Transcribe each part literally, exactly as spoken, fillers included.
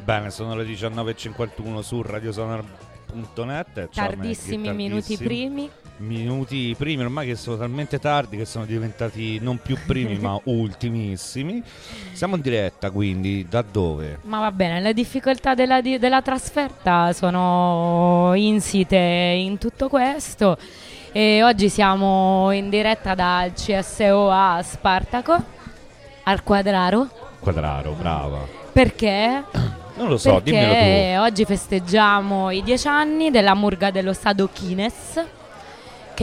Bene, sono le diciannove e cinquantuno su radiosonar punto net. Tardissimi minuti primi. Minuti primi, ormai che sono talmente tardi che sono diventati non più primi ma ultimissimi. Siamo in diretta, quindi da dove? Ma va bene, le difficoltà della, di, della trasferta sono insite in tutto questo. E oggi siamo in diretta dal C S O a Spartaco, al Quadraro. Quadraro, brava. Perché? Non lo so, Perché dimmelo tu. oggi festeggiamo i dieci anni della murga dello Sadokines, che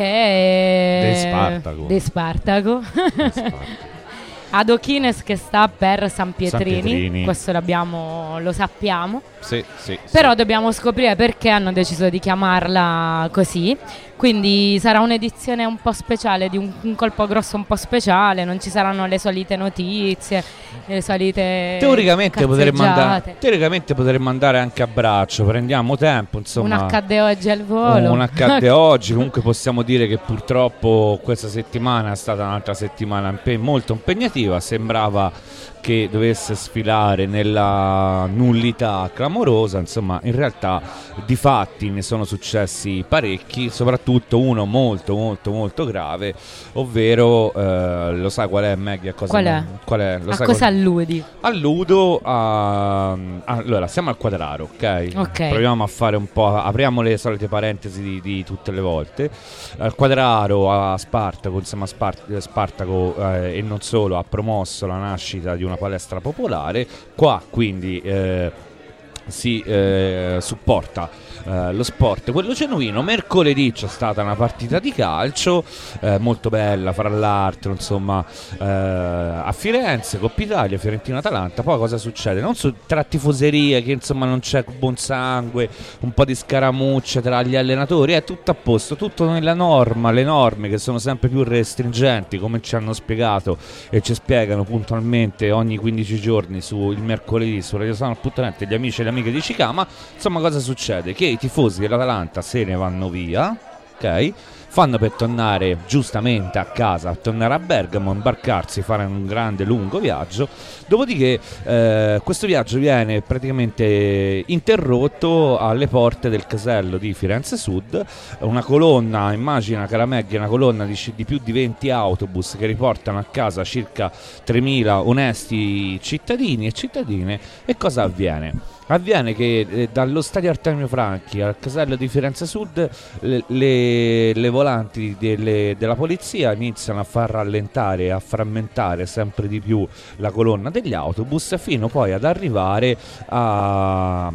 è De Spartaco. De Spartaco. De Spartaco. Adochines, che sta per San Pietrini, San Pietrini. Questo l'abbiamo, lo sappiamo. Sì, sì, Però sì. dobbiamo scoprire perché hanno deciso di chiamarla così. Quindi sarà un'edizione un po' speciale, di un, un colpo grosso un po' speciale. Non ci saranno le solite notizie, le solite Teoricamente potremmo, cazzeggiate. andare, teoricamente potremmo andare anche a braccio. Prendiamo tempo, insomma. Un acca di oggi al volo. Un acca di oggi. Comunque possiamo dire che purtroppo questa settimana è stata un'altra settimana impe- molto impegnativa. Sembrava che dovesse sfilare nella nullità clamorosa. Insomma, in realtà di fatti ne sono successi parecchi, soprattutto uno molto molto molto grave, ovvero eh, lo sai qual è, Maggie? A cosa, Qual è? Qual è? Lo A sai cosa qual- alludi? Alludo a... Allora, siamo al Quadraro, ok? Ok. Proviamo a fare un po'... Apriamo le solite parentesi di, di tutte le volte. Al Quadraro, a Spartaco, insomma a Spart- Spartaco eh, e non solo, ha promosso la nascita di una palestra popolare. Qua, quindi... Eh, si eh, supporta eh, lo sport, quello genuino. Mercoledì c'è stata una partita di calcio eh, molto bella, fra l'altro, insomma, eh, a Firenze, Coppa Italia, Fiorentina-Atalanta. Poi cosa succede? Non so, tra tifoserie, che insomma non c'è buon sangue, un po' di scaramucce tra gli allenatori, è tutto a posto, tutto nella norma, le norme che sono sempre più restringenti, come ci hanno spiegato e ci spiegano puntualmente ogni quindici giorni sul mercoledì su radiosonar punto net gli amici e le amiche di Cicama. Insomma, cosa succede? Che i tifosi dell'Atalanta se ne vanno via, ok? Fanno per tornare giustamente a casa, tornare a Bergamo, imbarcarsi, fare un grande lungo viaggio. Dopodiché eh, questo viaggio viene praticamente interrotto alle porte del casello di Firenze Sud. Una colonna, immagina Carameghi, una colonna di, di più di venti autobus che riportano a casa circa tremila onesti cittadini e cittadine. E cosa avviene? Avviene che eh, dallo stadio Artemio Franchi al casello di Firenze Sud le, le, le volanti delle, della polizia iniziano a far rallentare e a frammentare sempre di più la colonna degli autobus, fino poi ad arrivare a...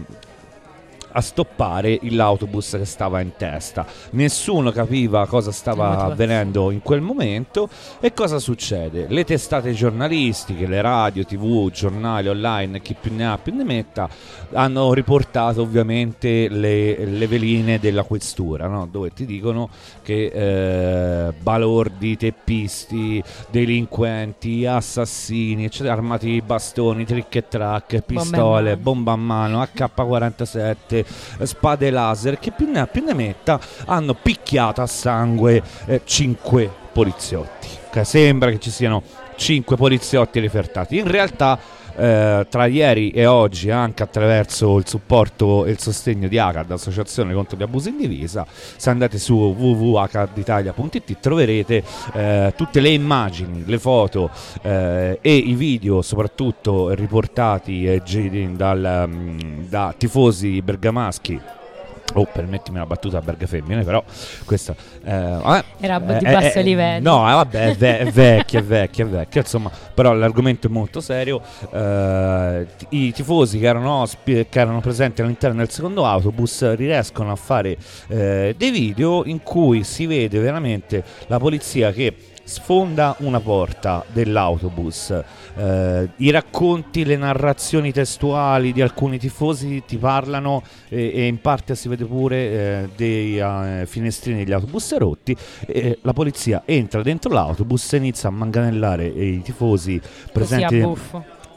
a stoppare l'autobus che stava in testa. Nessuno capiva cosa stava avvenendo in quel momento. E cosa succede? Le testate giornalistiche, le radio, tv, giornali online, chi più ne ha più ne metta, hanno riportato ovviamente le, le veline della questura, no? Dove ti dicono che eh, balordi, teppisti, delinquenti, assassini, eccetera, armati bastoni, trick e track, pistole, bomba a mano, acca quarantasette, spade laser, che più ne ha più ne metta, hanno picchiato a sangue eh, cinque poliziotti. Che sembra che ci siano cinque poliziotti refertati. In realtà eh, tra ieri e oggi, anche attraverso il supporto e il sostegno di ACAD, Associazione contro gli abusi in divisa, se andate su w w w punto a c a d italia punto i t troverete eh, tutte le immagini, le foto eh, e i video, soprattutto riportati eh, dal, um, da tifosi bergamaschi. Oh, permettimi una battuta a berga femmine, però questa eh, vabbè, era di eh, basso eh, livello. No, eh, vabbè, è, ve- è vecchia, è vecchia, è vecchia, insomma, però l'argomento è molto serio. Eh, I tifosi che erano, ospi- che erano presenti all'interno del secondo autobus riescono a fare eh, dei video in cui si vede veramente la polizia che sfonda una porta dell'autobus. Eh, i racconti, le narrazioni testuali di alcuni tifosi ti parlano e, e in parte si vede pure eh, dei uh, finestrini degli autobus rotti. E la polizia entra dentro l'autobus e inizia a manganellare i tifosi presenti. Così a buffo.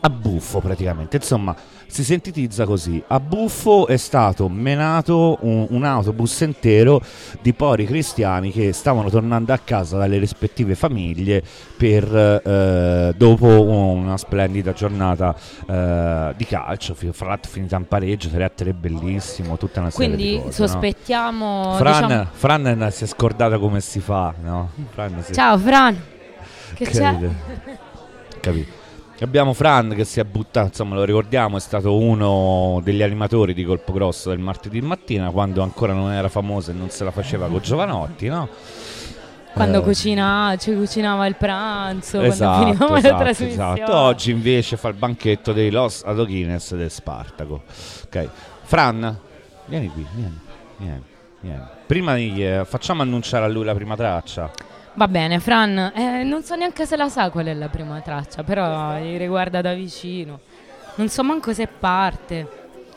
a buffo praticamente, insomma si sintetizza così: a buffo è stato menato un, un autobus intero di poveri cristiani che stavano tornando a casa dalle rispettive famiglie per eh, dopo una splendida giornata eh, di calcio, fra l'altro finita in pareggio, tre a tre bellissimo, tutta una serie Quindi di cose, sospettiamo, no? Fran, diciamo... Fran si è scordata come si fa, no? Fran si... Ciao Fran, che Capite? c'è? Capito. Abbiamo Fran che si è buttato, insomma lo ricordiamo, è stato uno degli animatori di Colpo Grosso del martedì mattina, quando ancora non era famoso e non se la faceva con Giovanotti, no? Quando eh. cucina, ci cucinava il pranzo, esatto, quando finivamo esatto, la trasmissione. esatto. Oggi invece fa il banchetto dei Los Adoquines del Spartaco. Ok, Fran, vieni qui, vieni, vieni, vieni. Prima di, eh, facciamo annunciare a lui la prima traccia. Va bene, Fran, eh, non so neanche se la sa qual è la prima traccia, però gli riguarda da vicino. Non so manco se parte.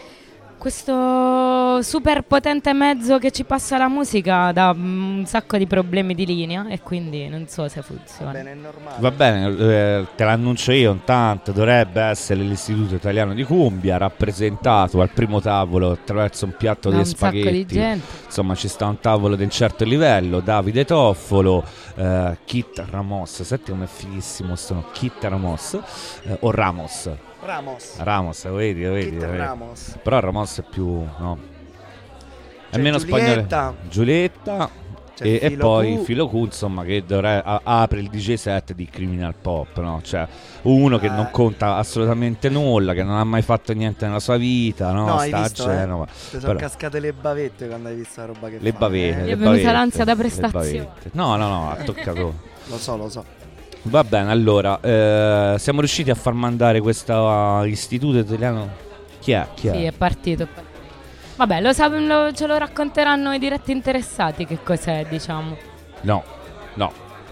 Questo super potente mezzo che ci passa la musica dà un sacco di problemi di linea e quindi non so se funziona. Va bene, è normale. Va bene, eh, te l'annuncio io intanto, dovrebbe essere l'Istituto Italiano di Cumbia, rappresentato al primo tavolo attraverso un piatto Da di un sacco spaghetti. di gente. Insomma ci sta un tavolo di un certo livello, Davide Toffolo, eh, Kit Ramos, senti com'è fighissimo sono Kit Ramos, eh, o Ramos. Ramos. Ramos, lo vedi, lo vedi, Kit lo vedi. Ramos. Però Ramos è più, no? È C'è meno Giulietta. spagnolo. Giulietta. C'è E, e Filo poi Q. Filo Q, insomma, che dovrà, a, apre il D J set di Criminal Pop, no? Cioè uno che Eh. non conta assolutamente nulla, che non ha mai fatto niente nella sua vita, no? No, hai Sta visto, a eh? Genova. Ti sono Però- cascate le bavette quando hai visto la roba che le fa, bavette, eh? Gli le è venuta bavette, l'ansia da le prestazione. bavette. No, no, no, ha toccato. Lo so, lo so. Va bene, allora, eh, siamo riusciti a far mandare questo uh, istituto italiano. Chi è? Chi è? Sì, è partito. è partito. Vabbè, lo sap- lo- ce lo racconteranno i diretti interessati che cos'è, diciamo. No, no.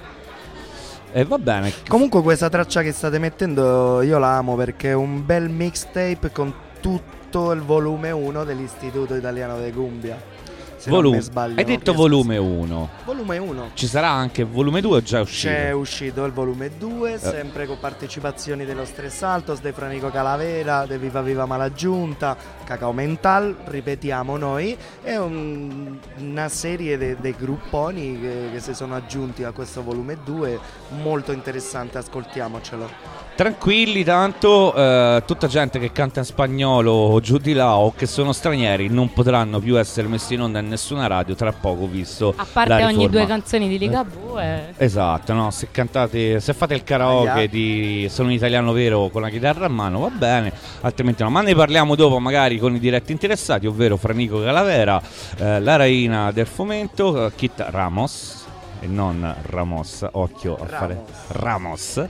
E va bene. Comunque questa traccia che state mettendo io la amo perché è un bel mixtape con tutto il volume uno dell'Istituto Italiano di Cumbia. Se non Volume. mi sbaglio, Hai non detto riesco- volume uno. Volume uno. Ci sarà anche il volume due o già è uscito? C'è uscito il volume due, sempre con partecipazioni dello Stress Altos, De Franico Calavera, De Viva Viva Malaggiunta, Cacao Mental, ripetiamo noi, e un- una serie di grupponi che, che si sono aggiunti a questo volume due, molto interessante, ascoltiamocelo. Tranquilli, tanto eh, tutta gente che canta in spagnolo o giù di là o che sono stranieri non potranno più essere messi in onda in nessuna radio tra poco, visto A parte la ogni riforma. due canzoni di Ligabue. Esatto, no? Se cantate, se fate il karaoke Aia. di Sono un italiano vero con la chitarra a mano va bene, altrimenti no. Ma ne parliamo dopo magari con i diretti interessati, ovvero Franico Calavera, eh, la Raina del Fomento, eh, Kit Ramos e non Ramos, occhio a Ramos. fare Ramos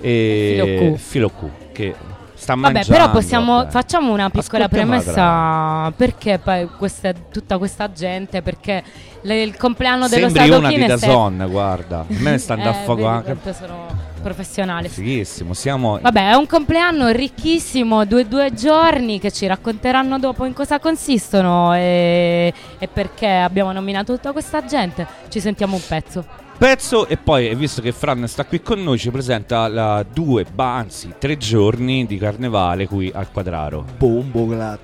e Filo Q. Filo Q che sta Vabbè, mangiando. però possiamo vabbè. facciamo una piccola Ascoltiamo la premessa. Perché poi questa, tutta questa gente? Perché le- il compleanno dello Sembri Stato una di Guinness è- Dazon, guarda. A me sta andando a Eh, fuoco vedi anche. quanto sono professionale. Fighissimo, siamo Vabbè, è un compleanno ricchissimo, due, due giorni che ci racconteranno dopo in cosa consistono e, e perché abbiamo nominato tutta questa gente. Ci sentiamo un pezzo. pezzo e poi, visto che Fran sta qui con noi, ci presenta la due, bah, anzi tre giorni di carnevale qui al Quadraro. Bombo glat.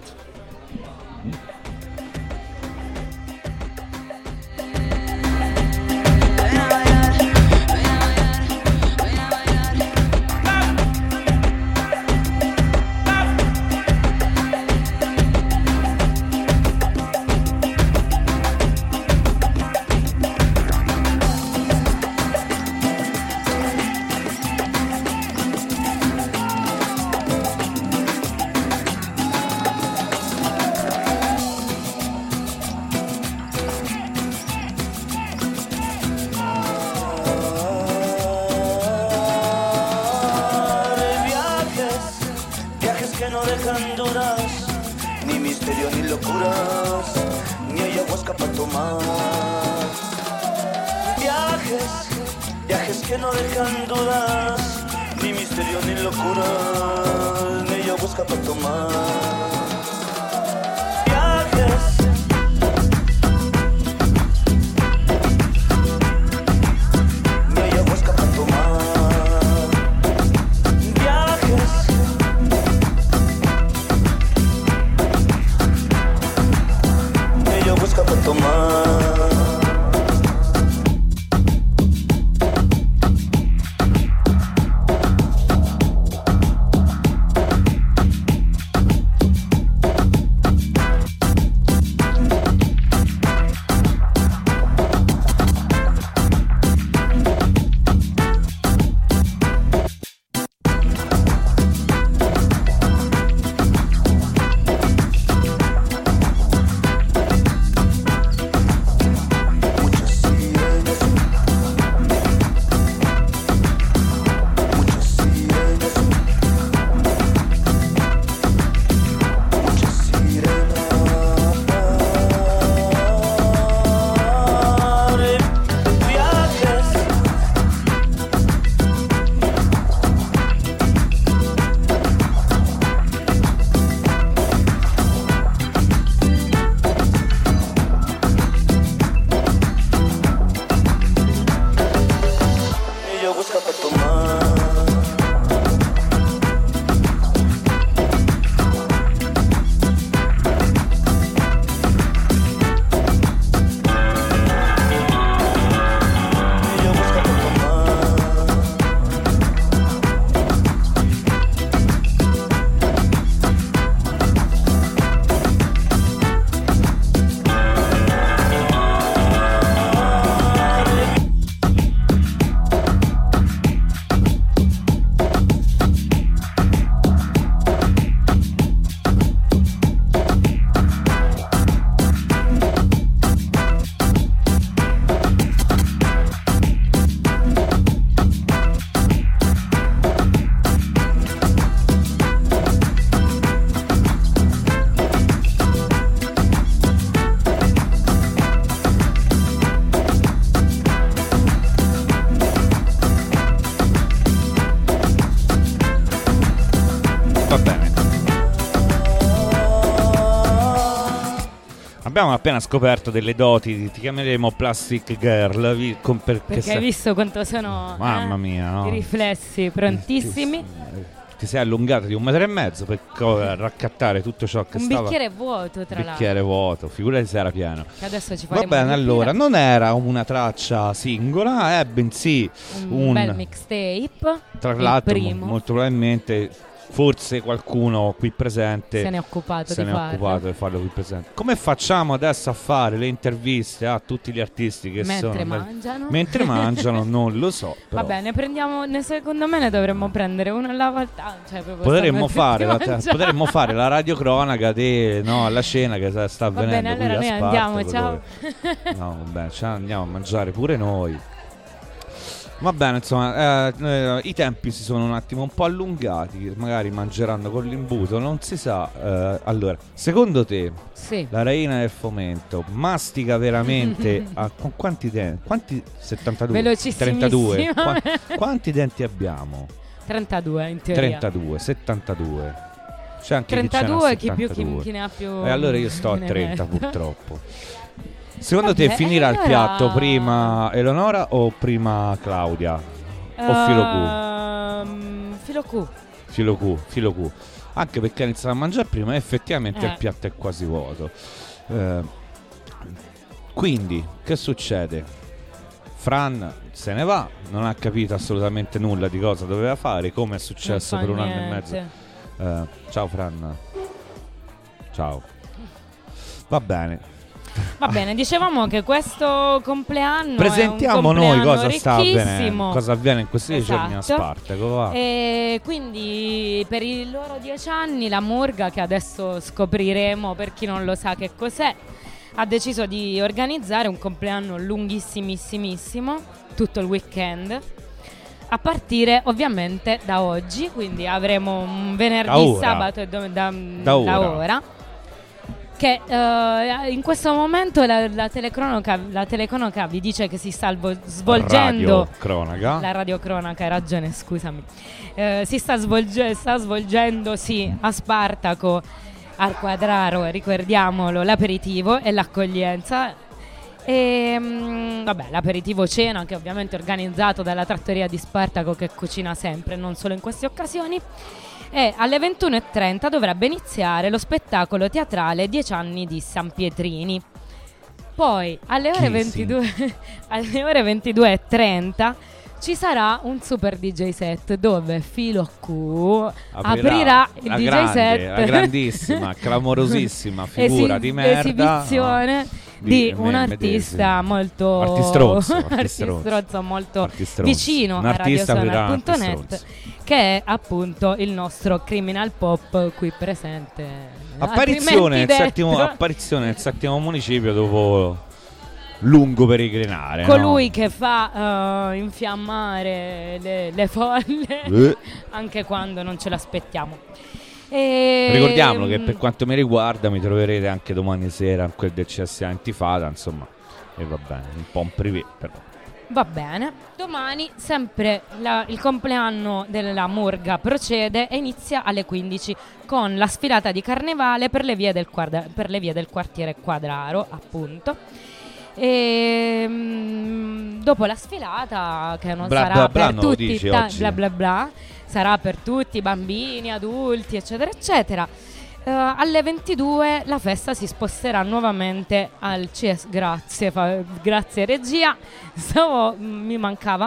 Que no dejan dudas, ni misterio ni locuras, ni ayahuasca para tomar. Viajes, viajes que no dejan dudas, ni misterio ni locuras, ni ayahuasca para tomar. Viajes. Ni ayahuasca para tomar. Viajes. abbiamo appena scoperto delle doti, di- ti chiameremo Plastic Girl, vi- con- perché, Perché sei- hai visto quanto sono Mamma eh, mia, no? i riflessi prontissimi. Ti, ti sei allungato di un metro e mezzo per co- raccattare tutto ciò che Un stava... bicchiere vuoto, tra bicchiere vuoto, figurati se era pieno. l'altro. Che adesso ci Va faremo bene, una allora, pipina. non era una traccia singola, è bensì un, un, bel mixtape. tra il l'altro mo- primo. molto probabilmente forse qualcuno qui presente Se ne è occupato se di ne è farlo. occupato di farlo qui presente. Come facciamo adesso a fare le interviste a tutti gli artisti che Mentre sono mangiano. mentre mangiano? Non lo so, però. Va bene, prendiamo, ne- secondo me ne dovremmo prendere una alla volta. Cioè, proprio Potremmo stanno fare, la, tutti mangiando. potremmo fare la radiocronaca di, no, alla cena che sta- sta Va avvenendo bene, allora qui a noi Spartaco, andiamo, ciao. dove- No, va bene, ci andiamo a mangiare pure noi. Va bene, insomma, eh, eh, i tempi si sono un attimo un po' allungati, magari mangeranno con l'imbuto, non si sa. eh, allora, secondo te, Sì. la reina del fomento mastica veramente a, con quanti denti? Quanti? settantadue? trentadue? Velocissimissima. Qua- quanti denti abbiamo? trentadue in teoria. trentadue, settantadue. C'è anche trentadue, chi, ce chi n'ha più chi, settantadue. chi ne ha più. E allora io sto a ne trenta metta. purtroppo. Secondo Vabbè, te finirà il allora- piatto prima Eleonora o prima Claudia? O filo Q? Ehm, filo Q. Filo Q, filo Q. Anche perché ha iniziato a mangiare prima e effettivamente Eh. il piatto è quasi vuoto. Eh, quindi, che succede? Fran se ne va, non ha capito assolutamente nulla di cosa doveva fare, come è successo Non per fa un anno e niente. mezzo. Eh, ciao Fran. Ciao. Va bene. Va bene, dicevamo che questo compleanno Presentiamo è un noi compleanno cosa sta avvenendo, ricchissimo. cosa avviene in questi giorni a Esatto. Spartaco. Va. E quindi per i loro dieci anni la Murga, che adesso scopriremo per chi non lo sa che cos'è, ha deciso di organizzare un compleanno lunghissimissimissimo, tutto il weekend, a partire ovviamente da oggi, quindi avremo un venerdì, Da ora. sabato e dom- da, Da ora. da ora. Che eh, in questo momento la, la telecronaca, la telecronaca vi dice che si sta alvo- svolgendo Radio cronaca. la radiocronaca, hai ragione, scusami. Eh, si sta, svolge- sta svolgendosi a Spartaco, al Quadraro, ricordiamolo, l'aperitivo e l'accoglienza. E mm, vabbè, l'aperitivo cena, che ovviamente è organizzato dalla trattoria di Spartaco, che cucina sempre, non solo in queste occasioni. E alle ventuno e trenta dovrebbe iniziare lo spettacolo teatrale dieci anni di San Pietrini. Poi alle ore, Chi ventidue, alle ore ventidue e trenta ci sarà un super D J set dove Filo Q aprirà, il la D J grande, set, la grandissima, clamorosissima figura esi- di merda, esibizione no, di, me- un artista medesimo. molto Artistronzo, artistronzo, artistronzo. molto Artistronzo. vicino Un a artista aprirà un radiosonar punto net, artistronzo. che è appunto il nostro criminal pop qui presente. Apparizione nel, Altrimenti settimo, detto, apparizione nel settimo municipio dopo lungo peregrinare. colui no? che fa eh, infiammare le, le folle Eh. anche quando non ce l'aspettiamo. E, Ricordiamolo che per quanto mi riguarda mi troverete anche domani sera in quel del C S A Intifada, insomma, e va bene, un po' un privé però. Va bene, domani sempre la- il compleanno della Murga procede e inizia alle quindici con la sfilata di carnevale per le vie del, quadra- per le vie del quartiere Quadraro, appunto. E mm, dopo la sfilata, che non Bla sarà bla bla per non lo tutti, dici ta- oggi. bla bla bla, sarà per tutti, bambini, adulti, eccetera, eccetera. Eh, alle ventidue la festa si sposterà nuovamente al C S. Grazie, fa- grazie regia. Stavo, mm, mi mancava.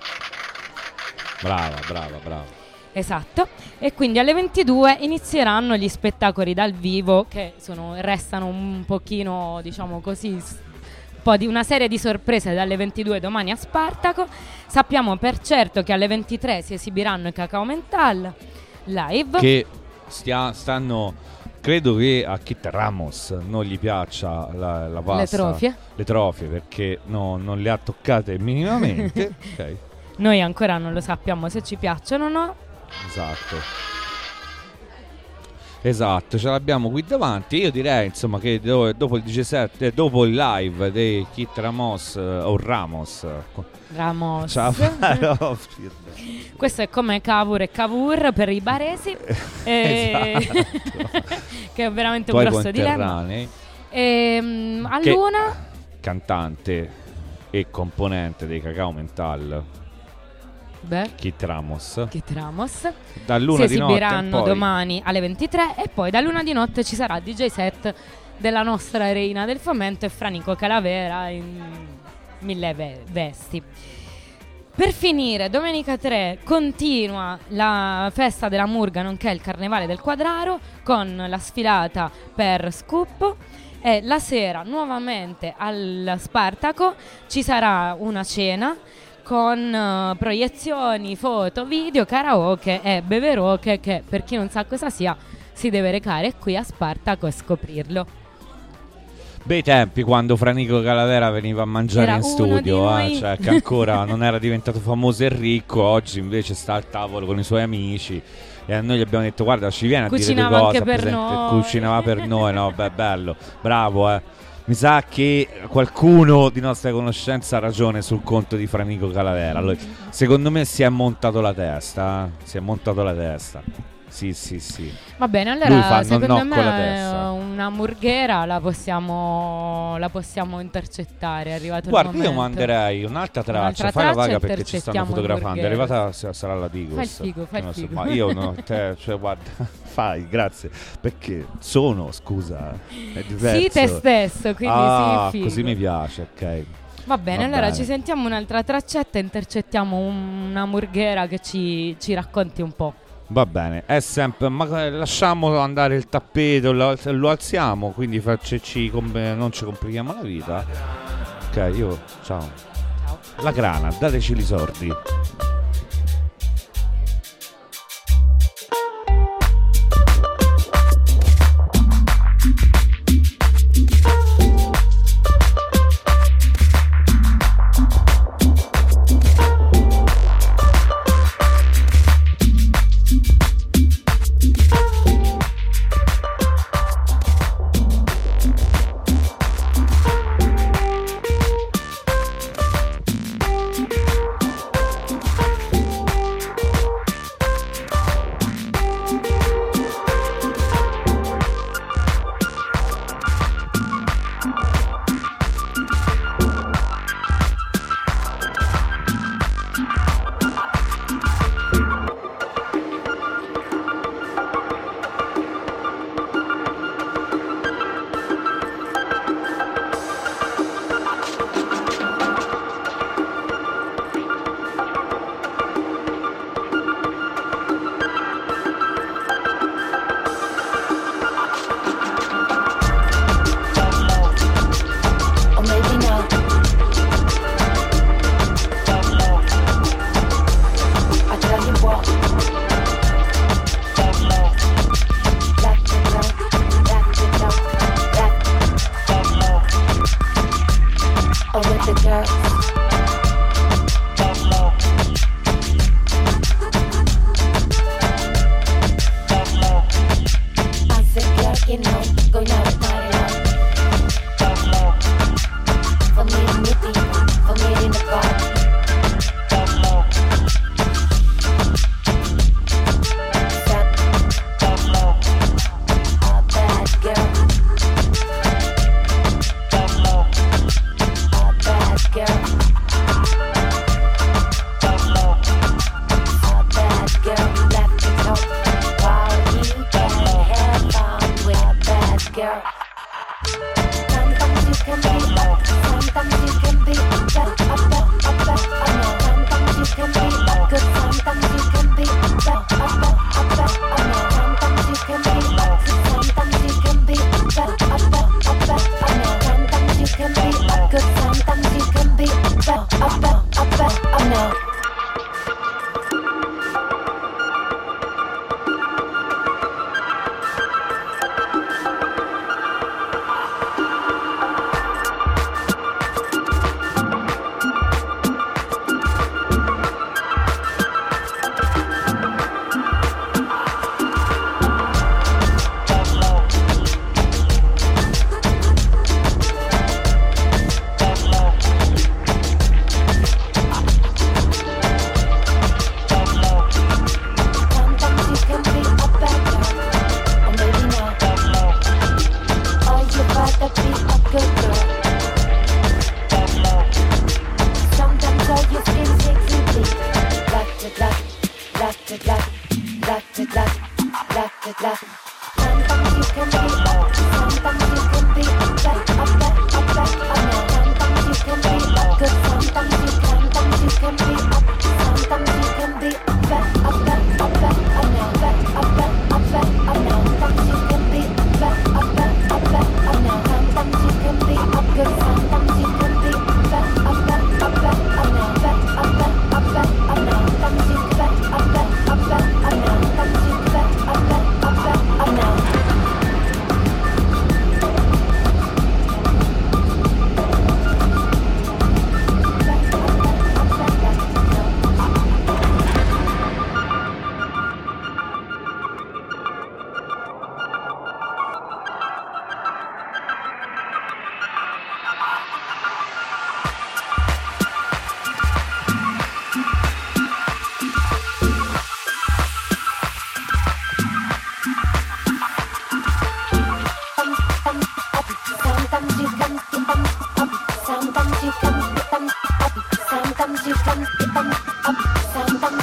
Brava, brava, brava. Esatto. E quindi alle ventidue inizieranno gli spettacoli dal vivo, che sono, restano un pochino, diciamo così, s- un po' di una serie di sorprese dalle ventidue domani a Spartaco. Sappiamo per certo che alle ventitré si esibiranno i Cacao Mental live. Che stia- stanno, credo che a Kit Ramos non gli piaccia la, la pasta, trofie. le trofie, perché no, non le ha toccate minimamente. Ok, Noi ancora non lo sappiamo se ci piacciono o no. esatto. Esatto, ce l'abbiamo qui davanti. Io direi insomma che do- dopo il diciassette, dopo il live dei Kit Ramos eh, o Ramos, Ramos. ciao. No, Questo è come Cavour e Cavour per i baresi. E- Esatto. che è veramente un tuoi grosso dilemma. conterranei. E, um, a Che- Luna Cantante e componente dei Cacao Mental, beh, Kit Ramos. Kit Ramos Da luna si di notte in esibiranno poi. domani alle ventitré e poi da luna di notte ci sarà D J set della nostra reina del fomento e Franico Calavera in mille ve- vesti. Per finire, domenica tre continua la festa della Murga, nonché il carnevale del Quadraro, con la sfilata per Scoop. E la sera nuovamente al Spartaco ci sarà una cena con eh, proiezioni, foto, video, karaoke e beveroche, che per chi non sa cosa sia si deve recare qui a Spartaco e scoprirlo. Bei tempi quando Franico Calavera veniva a mangiare Era in uno studio, di eh, noi. cioè che ancora non era diventato famoso e ricco, oggi invece sta al tavolo con i suoi amici e a noi gli abbiamo detto guarda ci viene a Cucinava dire due cose, anche per presente- noi. cucinava per noi, no, beh, bello, bravo, eh. Mi sa che qualcuno di nostra conoscenza ha ragione sul conto di Franico Calavera. Allora, secondo me si è montato la testa, eh. si è montato la testa. Sì, sì, sì. Va bene, Lui allora fa secondo no, no me con la testa. una murghera la possiamo, la possiamo intercettare. È arrivato Guarda, il io momento. manderei un'altra traccia. Un'altra Fai la traccia vaga e perché ci stanno intercettiamo fotografando. È Murghera. arrivata sa- sarà la Digos. Fai il figo, fai Non il so, figo. ma io no, te, cioè, guarda, fai, grazie. Perché sono, scusa, è diverso. Sì, te stesso, quindi ah, sì, figo. così mi piace, ok. Va bene, Va allora bene. ci sentiamo un'altra traccetta e intercettiamo una murghera che ci, ci racconti un po'. Va bene, è sempre. Ma eh, lasciamo andare il tappeto, lo, lo alziamo, quindi facci, com- non ci complichiamo la vita. Ok, io, ciao. Ciao. La grana, dateci i sordi.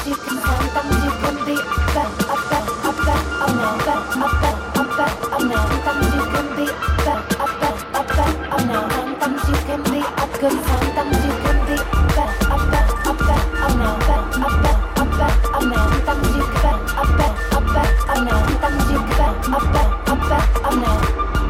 Sometimes you can, sometimes you can be better, better, better, oh no, better, better, better, oh no. Sometimes you can be better, better, better, oh no. Sometimes you can be a good, sometimes you can be better, better, better, oh no, better, better, better, oh no. Sometimes you can better, better, better, oh no. Sometimes you can better, better, better, oh no.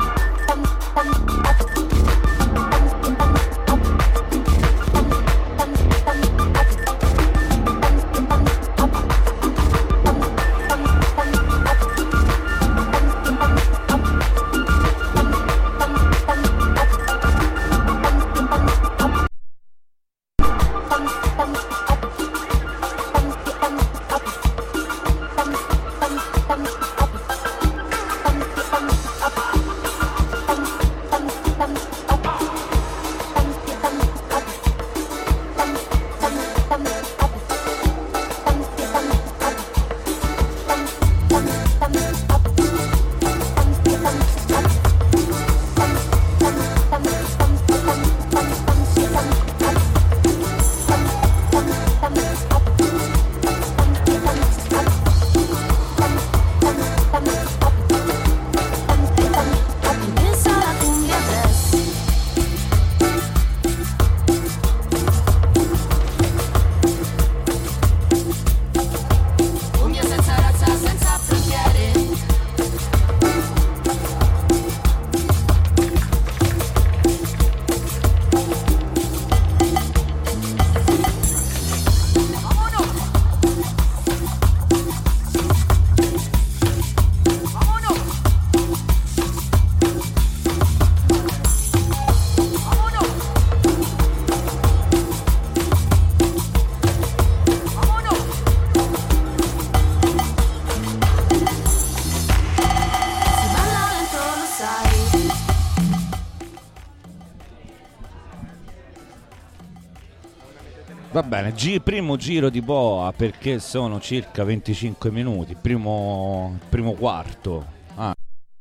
Va bene, gi- primo giro di boa perché sono circa venticinque minuti, primo, primo quarto. Ah.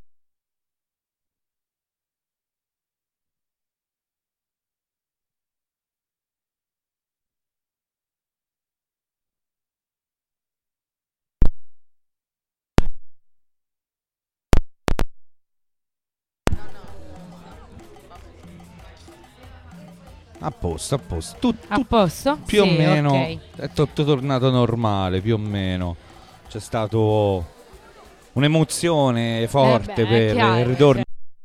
A posto, a posto. Tu, tu, A posto? più Sì, o meno ok. è tutto tornato normale, più o meno. C'è stato un'emozione forte Eh beh, è per chiaro, il ritorno.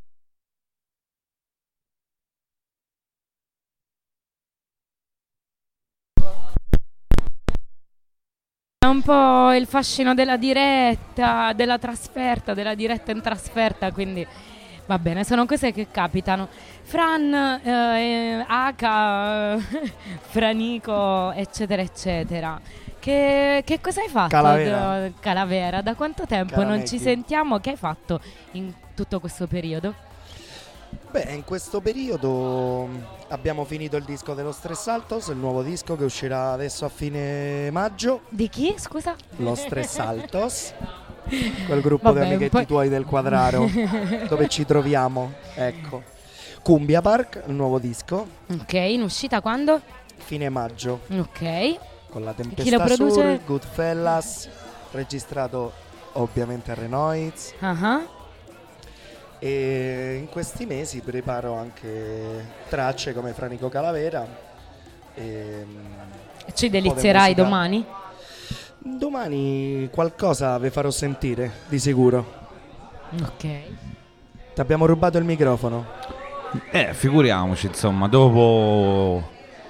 È un po' il fascino della diretta, della trasferta, della diretta in trasferta, quindi va bene, sono cose che capitano. Fran, eh, Aka, Franico, eccetera, eccetera. Che, che cosa hai fatto? Calavera. Da, Calavera, da quanto tempo non ci Caramecchio. sentiamo? Che hai fatto in tutto questo periodo? Beh, in questo periodo abbiamo finito il disco dello Stress Altos, il nuovo disco che uscirà adesso a fine maggio. Di chi, scusa? Lo Stress Altos, quel gruppo Vabbè, di un amichetti po'- tuoi del Quadraro, dove ci troviamo, ecco. Cumbia Park, il nuovo disco, Ok, in uscita quando? fine maggio, Ok. con la Chi lo Tempesta produce? Sur, Goodfellas, registrato ovviamente a Renoiz. Ah, E in questi mesi preparo anche tracce come Franico Calavera. E, ci delizierai musica. domani? domani qualcosa vi farò sentire, di sicuro. Ok. Ti abbiamo rubato il microfono. Eh, figuriamoci, insomma, dopo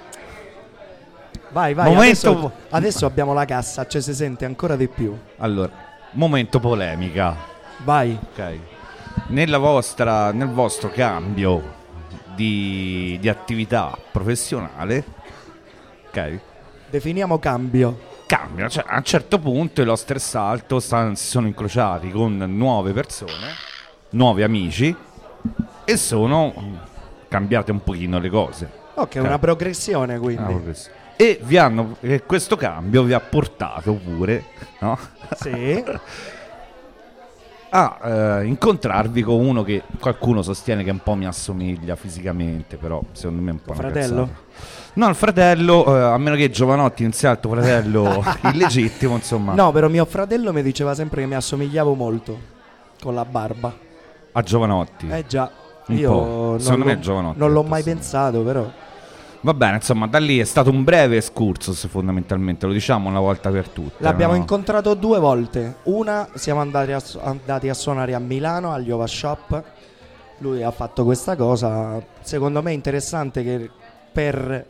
Vai, vai, Momento- adesso, adesso abbiamo la cassa, cioè si sente ancora di più. allora, momento polemica. Vai. Ok. Nella vostra, nel vostro cambio di, di attività professionale, ok? Definiamo cambio. Cambia, cioè a un certo punto i Loster Salto stanno- si sono incrociati con nuove persone, nuovi amici e sono cambiate un pochino le cose. Ok, una progressione quindi. Ah, questo. E vi hanno, e questo cambio vi ha portato pure, no? Sì. a eh, incontrarvi con uno che qualcuno sostiene che un po' mi assomiglia fisicamente, però secondo me è un po' una Fratello? cazzata. No, il fratello, eh, a meno che Giovanotti non sia il tuo fratello illegittimo, insomma. No, però mio fratello mi diceva sempre che mi assomigliavo molto con la barba. A Giovanotti. Eh già, Un io po'. non, Secondo me l'ho, è Giovanotti, non l'ho detto mai sì. pensato, però. Va bene, insomma, da lì è stato un breve excursus fondamentalmente, lo diciamo una volta per tutte. L'abbiamo no? incontrato due volte. Una siamo andati a, su- andati a suonare a Milano agli Ova Shop. Lui ha fatto questa cosa, secondo me interessante, che per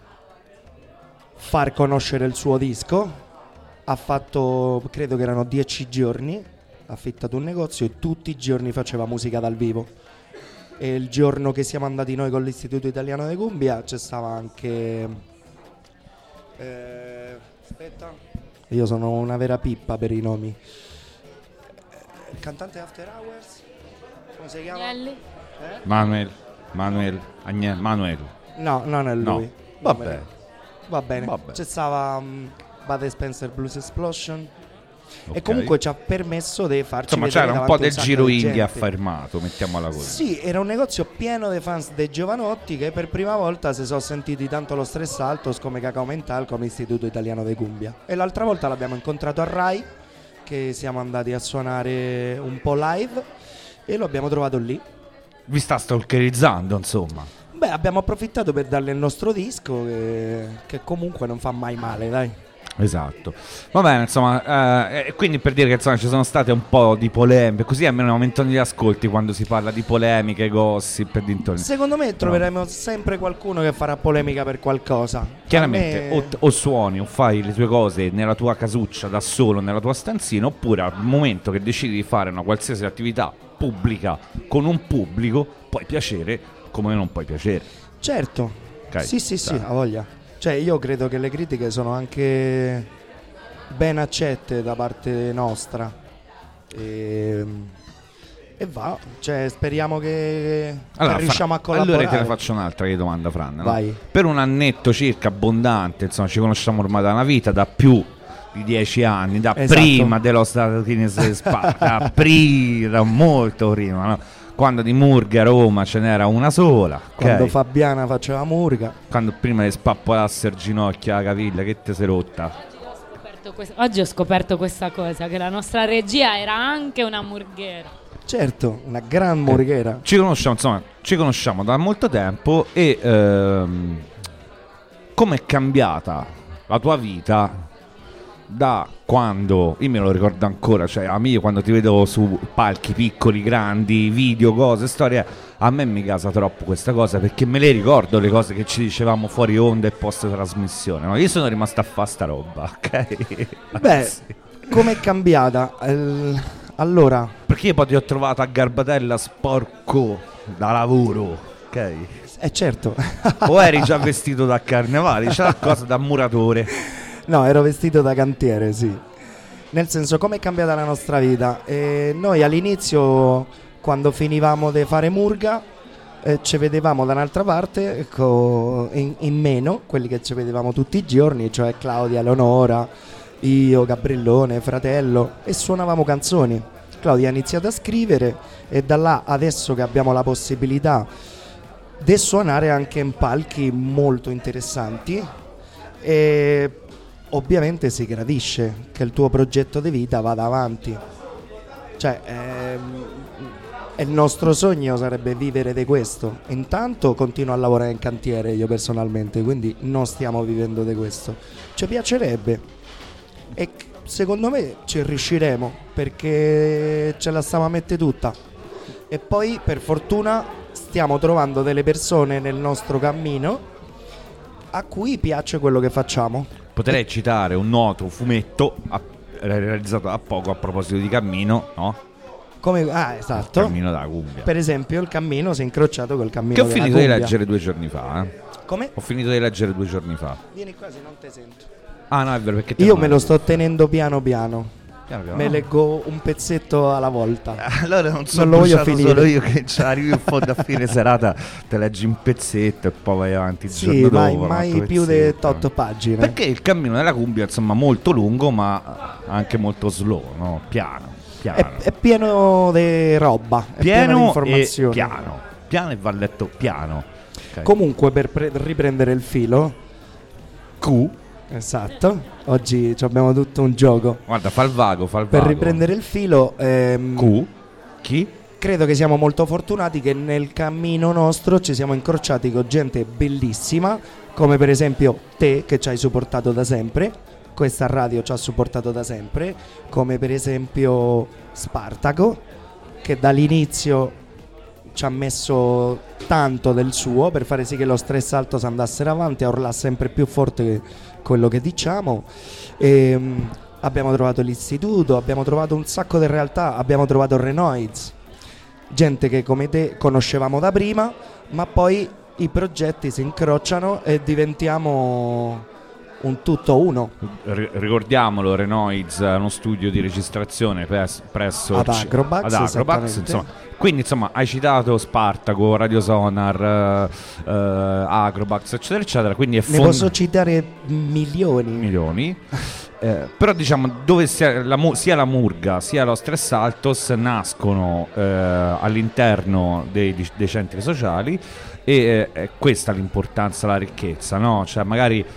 far conoscere il suo disco ha fatto, credo che erano dieci giorni, ha affittato un negozio e tutti i giorni faceva musica dal vivo. E il giorno che siamo andati noi con l'Istituto Italiano de Cumbia c'è stava anche eh, aspetta, io sono una vera pippa per i nomi. Il cantante After Hours, come si chiama? Agnelli? Eh? Manuel, Manuel, Agne, Manuel. No, non è No. lui. Vabbè. Va bene. Vabbè. C'è stava um, Bud Spencer Blues Explosion. Ok. E comunque ci ha permesso di farci Insomma, vedere c'era un davanti po' del sacco giro di indie gente. affermato, mettiamola così. Sì, era un negozio pieno di fans dei Giovanotti che per prima volta si sono sentiti tanto lo Stress Altos come Cacao Mental come Istituto Italiano de Cumbia. E l'altra volta l'abbiamo incontrato a Rai, che siamo andati a suonare un po' live e lo abbiamo trovato lì. Vi sta stalkerizzando, insomma. Beh, abbiamo approfittato per darle il nostro disco che, che comunque non fa mai male, dai. Esatto. Va bene, insomma, eh, e quindi per dire che insomma ci sono state un po' di polemiche, così almeno aumentano gli ascolti quando si parla di polemiche, gossip e dintorni. Secondo me troveremo sempre qualcuno che farà polemica per qualcosa. Chiaramente A me- o, o suoni o fai le tue cose nella tua casuccia da solo, nella tua stanzina, oppure al momento che decidi di fare una qualsiasi attività pubblica con un pubblico puoi piacere come non puoi piacere. Certo. Ok, Sì, sì, sì, dai. ha voglia. Cioè, io credo che le critiche sono anche ben accette da parte nostra. E, e va, cioè, speriamo che, Allora, che riusciamo Fra- a collaborare. Allora te ne faccio un'altra che domanda, Fran, no? Vai. Per un annetto circa abbondante, insomma, ci conosciamo ormai da una vita, da più di dieci anni, da Esatto. prima dello Stato Spa, da prima, da molto prima, no? Quando di Murga a Roma ce n'era una sola, ok? Quando Fabiana faceva murga. Quando prima di spappolasse il ginocchio alla caviglia, che te sei rotta? Scoperto questa- Oggi ho scoperto questa cosa, che la nostra regia era anche una murghera. Certo, una gran murghera. Ci conosciamo, insomma, ci conosciamo da molto tempo e ehm, com'è cambiata la tua vita da quando, io me lo ricordo ancora, cioè a me quando ti vedo su palchi piccoli, grandi, video, cose, storie, a me mi casa troppo questa cosa perché me le ricordo le cose che ci dicevamo fuori onda e post trasmissione, no? Io sono rimasto a fa sta roba, ok? Beh, com'è cambiata? El- Allora, Perché io poi ti ho trovato a Garbatella sporco da lavoro, ok? eh certo. O eri già vestito da carnevale, c'è la cosa da muratore. No, ero vestito da cantiere, sì. Nel senso, com'è cambiata la nostra vita? Eh, noi all'inizio, quando finivamo di fare murga, eh, ci vedevamo da un'altra parte co- in, in meno, quelli che ci vedevamo tutti i giorni, cioè Claudia, Leonora, io, Gabriellone, fratello, e suonavamo canzoni. Claudia ha iniziato a scrivere e da là, adesso che abbiamo la possibilità di suonare anche in palchi molto interessanti, e ovviamente si gradisce che il tuo progetto di vita vada avanti. Cioè, ehm, il nostro sogno sarebbe vivere di questo. Intanto continuo a lavorare in cantiere io personalmente, quindi non stiamo vivendo di questo. Ci piacerebbe e c- secondo me ci riusciremo perché ce la stiamo a mettere tutta. E poi per fortuna stiamo trovando delle persone nel nostro cammino a cui piace quello che facciamo. Potrei citare un noto fumetto a- realizzato da poco a proposito di cammino, no? Come, ah, Il esatto. cammino da Cumbia. Per esempio, il cammino si è incrociato col cammino Che ho della finito di Cumbia. leggere due giorni fa, eh? Come? Ho finito di leggere due giorni fa. Vieni quasi, non te sento. Ah no, è vero, perché te Io non me lo leggo. sto tenendo piano piano. Piano piano. Me leggo un pezzetto alla volta. Allora non sono Non lo voglio bruciato finire. solo io che ci arrivi in fondo a fine serata, te leggi un pezzetto e poi vai avanti il Sì, giorno dopo. mai, un mai altro più di pezzetto. otto pagine. Perché il cammino della Cumbia insomma molto lungo ma anche molto slow, no? Piano. piano. È, è pieno di roba, è pieno, pieno di e informazioni. piano. Piano e va letto piano. Okay. Comunque, per pre- riprendere il filo, Q. esatto, oggi ci abbiamo tutto un gioco. Guarda, fa il vago, fa il Per vago. riprendere il filo, ehm, Q. Chi? credo che siamo molto fortunati che nel cammino nostro ci siamo incrociati con gente bellissima, come per esempio te che ci hai supportato da sempre, questa radio ci ha supportato da sempre, come per esempio Spartaco che dall'inizio ci ha messo tanto del suo per fare sì che lo Stress Altos andassero avanti a urlare sempre più forte che quello che diciamo. E, um, abbiamo trovato l'istituto, abbiamo trovato un sacco di realtà, abbiamo trovato Renoids, gente che come te conoscevamo da prima, ma poi i progetti si incrociano e diventiamo un tutto uno. R- ricordiamolo, Renoids è uno studio di registrazione pres- presso Ad il C- Acrobax, ad Acrobax, esattamente. insomma. Quindi insomma hai citato Spartaco, Radio Sonar, eh, eh, Acrobax eccetera eccetera, quindi è Ne fond- posso citare milioni. milioni. Eh, però diciamo dove sia la, mu- sia la Murga sia lo Stress Altos nascono eh, all'interno dei, dei centri sociali e eh, è questa l'importanza, la ricchezza, no? Cioè magari eh,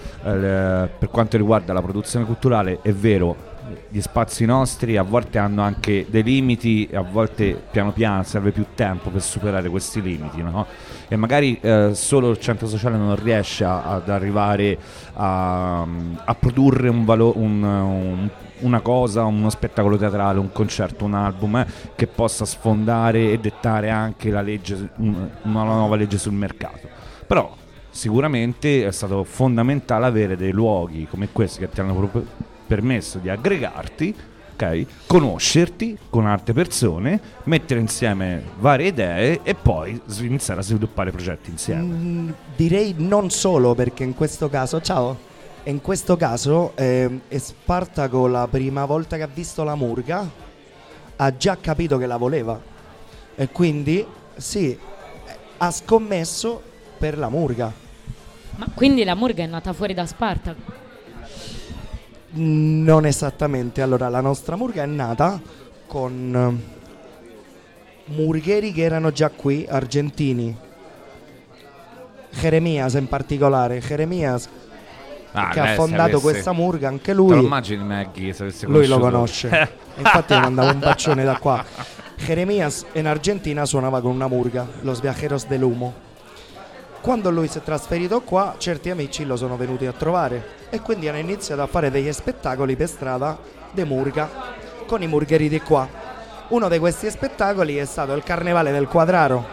per quanto riguarda la produzione culturale è vero, gli spazi nostri a volte hanno anche dei limiti e a volte piano piano serve più tempo per superare questi limiti, no? E magari eh, solo il centro sociale non riesce a, ad arrivare a, a produrre un valo- un, un, una cosa, uno spettacolo teatrale, un concerto, un album eh, che possa sfondare e dettare anche la legge, un, una nuova legge sul mercato. Però sicuramente è stato fondamentale avere dei luoghi come questi che ti hanno proprio permesso di aggregarti, ok? Conoscerti con altre persone, mettere insieme varie idee e poi s- iniziare a sviluppare progetti insieme. Mm, direi non solo, perché in questo caso, ciao, in questo caso eh, Spartaco la prima volta che ha visto la Murga ha già capito che la voleva e quindi sì, ha scommesso per la Murga. Ma quindi la Murga è nata fuori da Spartaco? Non esattamente. Allora, la nostra Murga è nata con eh, murgheri che erano già qui, argentini. Jeremias in particolare, Jeremias Ah, che ha lei, se fondato avesse- questa Murga, anche Te lo lui. immagini Maggie se avesse Lui lo conosciuto? conosce. Infatti gli mandavo un bacione da qua. Jeremias in Argentina suonava con una Murga, Los Viajeros del Humo. Quando lui si è trasferito qua, certi amici lo sono venuti a trovare e quindi hanno iniziato a fare degli spettacoli per strada de Murga con i murgheri di qua. Uno di questi spettacoli è stato il Carnevale del Quadraro.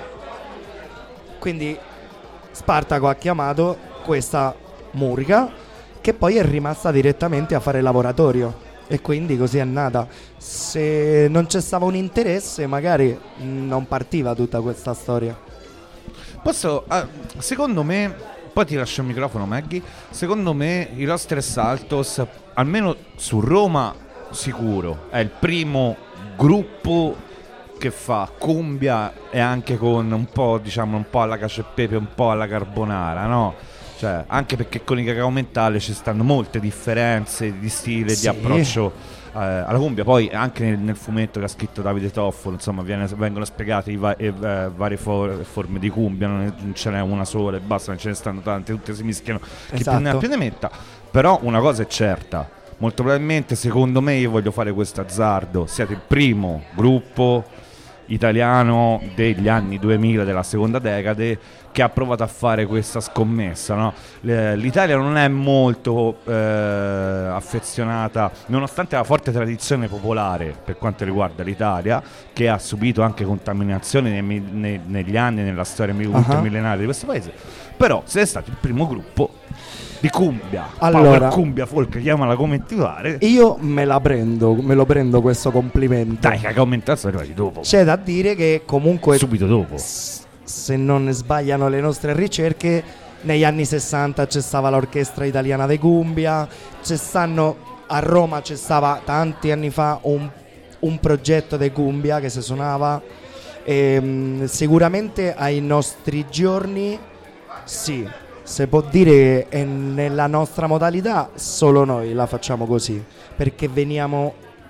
Quindi Spartaco ha chiamato questa Murga, che poi è rimasta direttamente a fare laboratorio, e quindi così è nata. Se non c'è stato un interesse, magari mh, non partiva tutta questa storia. Posso, ah, secondo me, poi ti lascio il microfono Maggie, secondo me i Los Stress Altos, almeno su Roma sicuro, è il primo gruppo che fa cumbia e anche con un po', diciamo, un po' alla cacio e pepe, un po' alla carbonara, no? Cioè, anche perché con i Cacao Mentale ci stanno molte differenze di stile, Sì. di approccio eh, alla cumbia. Poi anche nel, nel fumetto che ha scritto Davide Toffolo, insomma, viene, vengono spiegate i va- e, eh, varie for- forme di cumbia, non, è- non ce n'è una sola e basta, non ce ne stanno tante, tutte si mischiano, chi più ne ha Esatto. più ne metta. Però una cosa è certa, molto probabilmente, secondo me, io voglio fare questo azzardo, siete il primo gruppo italiano degli anni duemila, della seconda decade, che ha provato a fare questa scommessa, no? Le- L'Italia non è molto eh, affezionata, nonostante la forte tradizione popolare per quanto riguarda l'Italia, che ha subito anche contaminazioni nei mi- nei- negli anni, nella storia mi- Uh-huh. ultramillenaria di questo paese. Però sei stato il primo gruppo di cumbia, Allora- power cumbia, folk, chiamala come ti pare. Io me la prendo, me lo prendo questo complimento. Dai, che aumentato sono arrivati dopo, C'è da dire che comunque, subito dopo. s- se non sbagliano le nostre ricerche, negli anni sessanta c'è stata l'orchestra italiana de cumbia, c'è stanno, a Roma c'è stava tanti anni fa un, un progetto de cumbia che si suonava. Ehm, sicuramente ai nostri giorni sì, si può dire che è nella nostra modalità solo noi la facciamo così, perché veniamo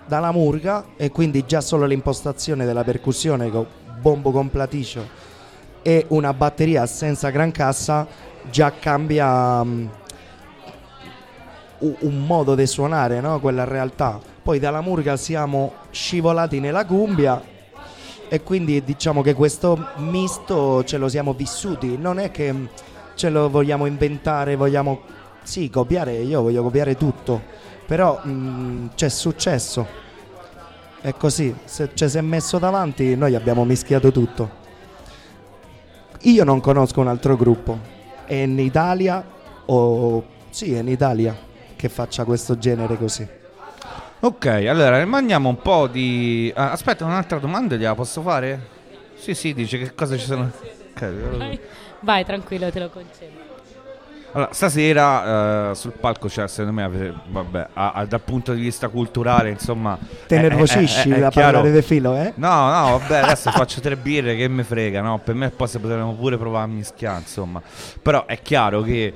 dalla murga, e quindi già solo l'impostazione della percussione con bombo con platiscio e una batteria senza gran cassa già cambia um, un modo di suonare, no? Quella realtà. Poi dalla murga siamo scivolati nella cumbia e quindi diciamo che questo misto ce lo siamo vissuti, non è che ce lo vogliamo inventare, vogliamo sì copiare, io voglio copiare tutto, però mh, c'è successo, è così, se ci si è messo davanti noi abbiamo mischiato tutto. Io non conosco un altro gruppo, è in Italia o sì è in Italia che faccia questo genere così. Ok, allora rimaniamo un po' di... Ah, aspetta, un'altra domanda gliela posso fare? Sì, sì, dice che cosa ci sono... Okay. Vai, vai, tranquillo, te lo concedo. Allora, stasera uh, sul palco c'è, secondo me, avete, vabbè, a, a, dal punto di vista culturale, insomma... Te nervosisci da parlare di filo, eh? No, no, vabbè, adesso faccio tre birre, che me frega, no? Per me poi se potremmo pure provare a mischiare, insomma. Però è chiaro che...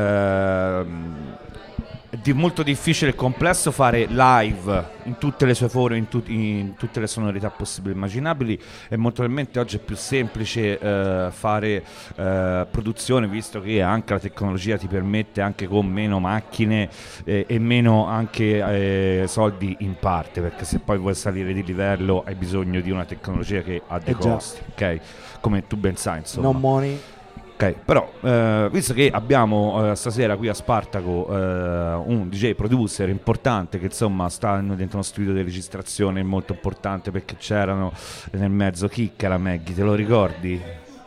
Uh, è di molto difficile e complesso fare live in tutte le sue forme, in, tu- in tutte le sonorità possibili e immaginabili, e molto probabilmente oggi è più semplice eh, fare eh, produzione, visto che anche la tecnologia ti permette, anche con meno macchine eh, e meno anche eh, soldi in parte, perché se poi vuoi salire di livello hai bisogno di una tecnologia che ha dei eh costi, ok? Come tu ben sai, insomma. No money. Ok, però eh, visto che abbiamo eh, stasera qui a Spartaco eh, un D J producer importante che insomma sta dentro uno studio di registrazione molto importante, perché c'erano nel mezzo chi che era Maggie, te lo ricordi?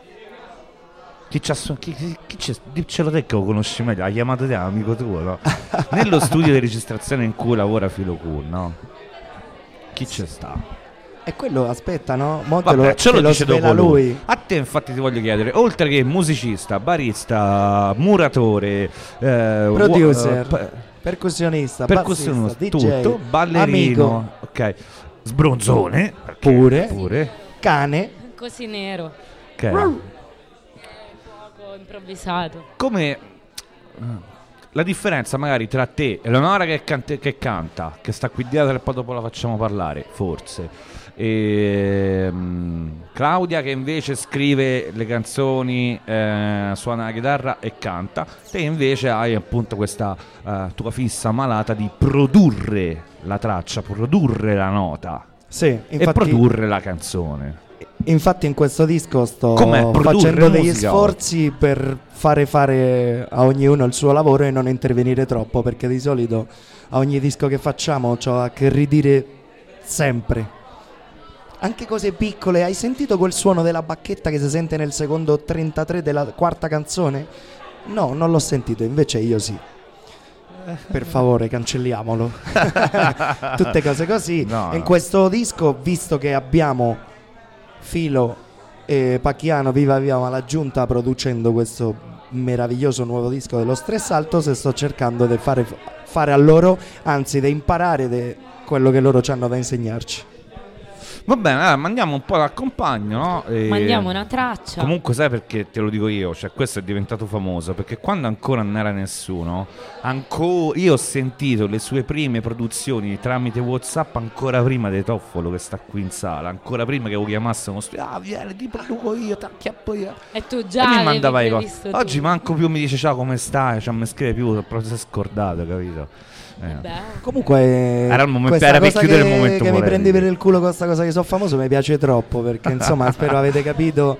Chi c'ha su- chi, chi, chi c'è? Diccelo te che lo conosci meglio, ha chiamato te amico tuo, no? Nello studio di registrazione in cui lavora Filo Cool, no? Chi c'è sta? E quello aspetta, no? Mo te Vabbè, lo, ce lo te lo dice dopo svela lui. lui. A te infatti ti voglio chiedere, oltre che musicista, barista, muratore, eh, Producer, uh, pe- percussionista, percussionista, bassista, D J, tutto, ballerino, amico, ok, sbronzone, pure, pure, cane, così nero, ok, poco improvvisato. Come la differenza magari tra te e Leonora che, cante, che canta, che sta qui dietro e poi dopo la facciamo parlare, forse, e um, Claudia che invece scrive le canzoni, eh, suona la chitarra e canta, te invece hai appunto questa uh, tua fissa malata di produrre la traccia, produrre la nota, sì, infatti, e produrre la canzone. Infatti in questo disco sto Com'è facendo degli musica sforzi per fare fare a ognuno il suo lavoro e non intervenire troppo, perché di solito a ogni disco che facciamo c'ho a che ridire sempre. Anche cose piccole. Hai sentito quel suono della bacchetta che si sente nel secondo trentatré della quarta canzone? No, non l'ho sentito, invece io sì. Per favore, cancelliamolo. Tutte cose così. No, in no. questo disco, visto che abbiamo Filo e Pacchiano Viva Viva Malaggiunta producendo questo meraviglioso nuovo disco dello Stress Alto, se sto cercando di fare, fare a loro, anzi di imparare de quello che loro ci hanno da insegnarci. Va bene, allora mandiamo un po' d'accompagno, no? E mandiamo una traccia. Comunque sai perché te lo dico io, cioè questo è diventato famoso perché quando ancora non era nessuno, ancora io ho sentito le sue prime produzioni tramite WhatsApp ancora prima di Toffolo che sta qui in sala, ancora prima che lo chiamassero, ah vieni ti produco io, ti acchiappo io, e tu già e mi mandava i cose. cose. Oggi manco più mi dice ciao come stai, cioè mi scrive più, proprio si è scordato, capito? Eh. Comunque era, il momento, questa era per cosa chiudere che, il momento che mi morelli. prendi per il culo con questa cosa che sono famoso mi piace troppo, perché insomma spero avete capito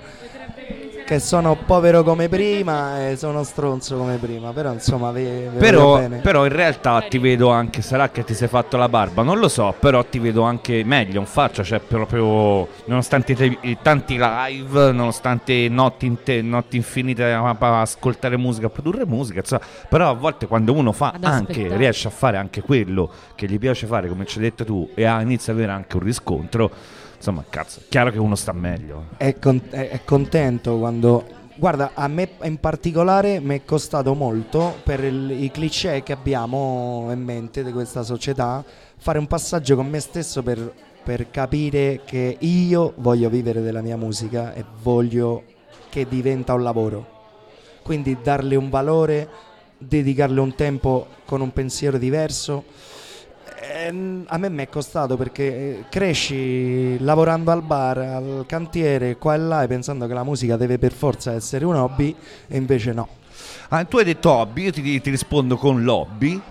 che sono povero come prima e sono stronzo come prima, però insomma ve, ve però, bene. però in realtà ti vedo anche, sarà che ti sei fatto la barba, non lo so, però ti vedo anche meglio in faccia, cioè proprio nonostante te, tanti live, nonostante notti, in te, notti infinite a, a ascoltare musica, a produrre musica, insomma, però a volte quando uno fa Ad anche, aspettare. riesce a fare anche quello che gli piace fare, come ci hai detto tu, e ha, inizia ad avere anche un riscontro, insomma, cazzo, è chiaro che uno sta meglio. È, con- è, è contento quando... Guarda, a me in particolare mi è costato molto, per il, i cliché che abbiamo in mente di questa società, fare un passaggio con me stesso per, per capire che io voglio vivere della mia musica e voglio che diventa un lavoro. Quindi darle un valore, dedicarle un tempo con un pensiero diverso. Eh, a me mi è costato perché eh, cresci lavorando al bar, al cantiere, qua e là, e pensando che la musica deve per forza essere un hobby, e invece no. Ah, tu hai detto hobby, io ti, ti rispondo con l'hobby.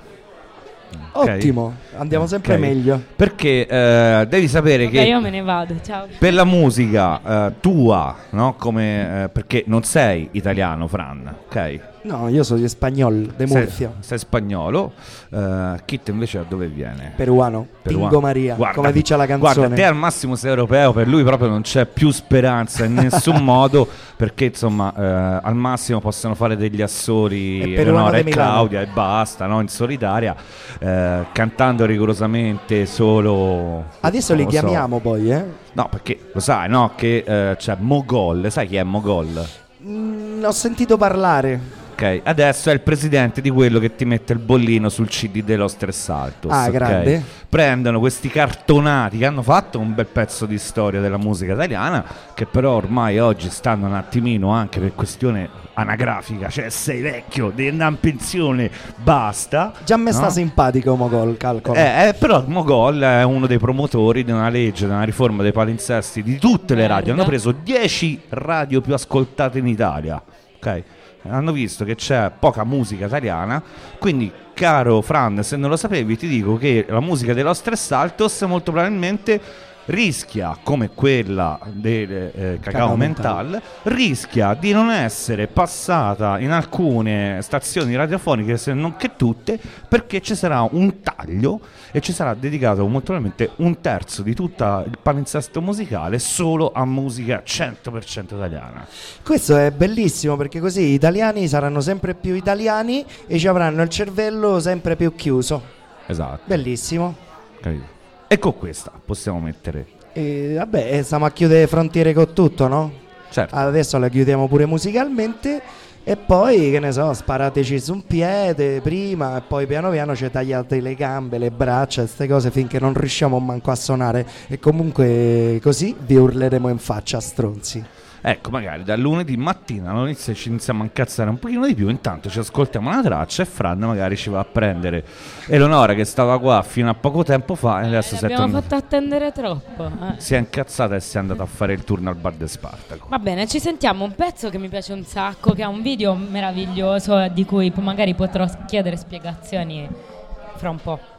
Okay. Ottimo, andiamo sempre Okay. meglio. Perché eh, devi sapere Vabbè, che io me ne vado, ciao. per la musica eh, tua, no? Come, eh, perché non sei italiano, Fran, ok? No, io sono di spagnol, de Sei, Murcia, sei spagnolo. uh, Kit invece da dove viene? peruano, Peruano. Tingo Maria, Guarda, come dice la canzone. Guarda, te al massimo sei europeo, per lui proprio non c'è più speranza in nessun modo, perché insomma eh, al massimo possono fare degli assori È peruano Eleonora e di Milano. Claudia e basta, no? In solitaria, eh, cantando rigorosamente solo. Adesso non li lo so. chiamiamo poi, eh? No, perché lo sai, no? Che eh, c'è Mogol, sai chi è Mogol? Mm, ho sentito parlare. Ok, adesso è il presidente di quello che ti mette il bollino sul C D dello Stress Altos. Ah, ok? grande. Prendono questi cartonati che hanno fatto un bel pezzo di storia della musica italiana, che però ormai oggi stanno un attimino anche per questione anagrafica, cioè sei vecchio, devi andare in pensione, basta. Già me no? sta simpatico Mogol, calcola. Eh, eh, però Mogol è uno dei promotori di una legge, di una riforma dei palinsesti di tutte le radio. Hanno preso dieci radio più ascoltate in Italia, ok? Hanno visto che c'è poca musica italiana, quindi caro Fran, se non lo sapevi ti dico che la musica dello Stress Altos molto probabilmente rischia, come quella del eh, Cacao Cacao Mental, Mental, rischia di non essere passata in alcune stazioni radiofoniche, se non che tutte, perché ci sarà un taglio e ci sarà dedicato molto probabilmente un terzo di tutto il palinsesto musicale solo a musica cento per cento italiana. Questo è bellissimo perché così gli italiani saranno sempre più italiani e ci avranno il cervello sempre più chiuso. Esatto. Bellissimo. Capito? E con questa possiamo mettere. E vabbè, eh, stiamo a chiudere frontiere con tutto, no? Certo. Adesso la chiudiamo pure musicalmente e poi, che ne so, sparateci su un piede prima e poi piano piano ci tagliate le gambe, le braccia, queste cose finché non riusciamo manco a suonare, e comunque così vi urleremo in faccia, stronzi. Ecco, magari da lunedì mattina all'inizio ci iniziamo a incazzare un pochino di più, intanto ci ascoltiamo una traccia e Fran magari ci va a prendere Eleonora, che stava qua fino a poco tempo fa e adesso Eh, si, è abbiamo torn- fatto attendere troppo. eh. si è incazzata e si è andata a fare il turno al bar de Spartaco. Va bene, ci sentiamo un pezzo che mi piace un sacco, che ha un video meraviglioso di cui p- magari potrò chiedere spiegazioni fra un po'.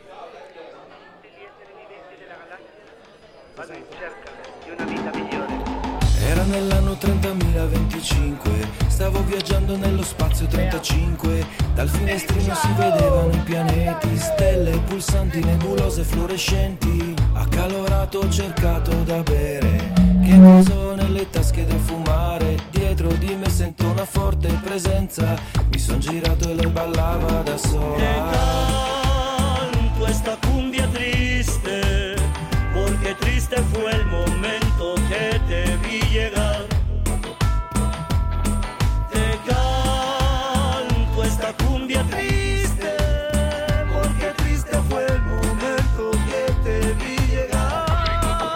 Era nell'anno trentamila-venticinque, stavo viaggiando nello spazio trentacinque, dal finestrino si vedevano i pianeti, stelle, pulsanti, nebulose, fluorescenti. Accalorato ho cercato da bere, che cosa nelle tasche da fumare, dietro di me sento una forte presenza, mi son girato e lei ballava da sola. Canto esta cumbia triste, porque triste fue el momento que te vi llegar. Te canto esta cumbia triste, porque triste fue el momento que te vi llegar.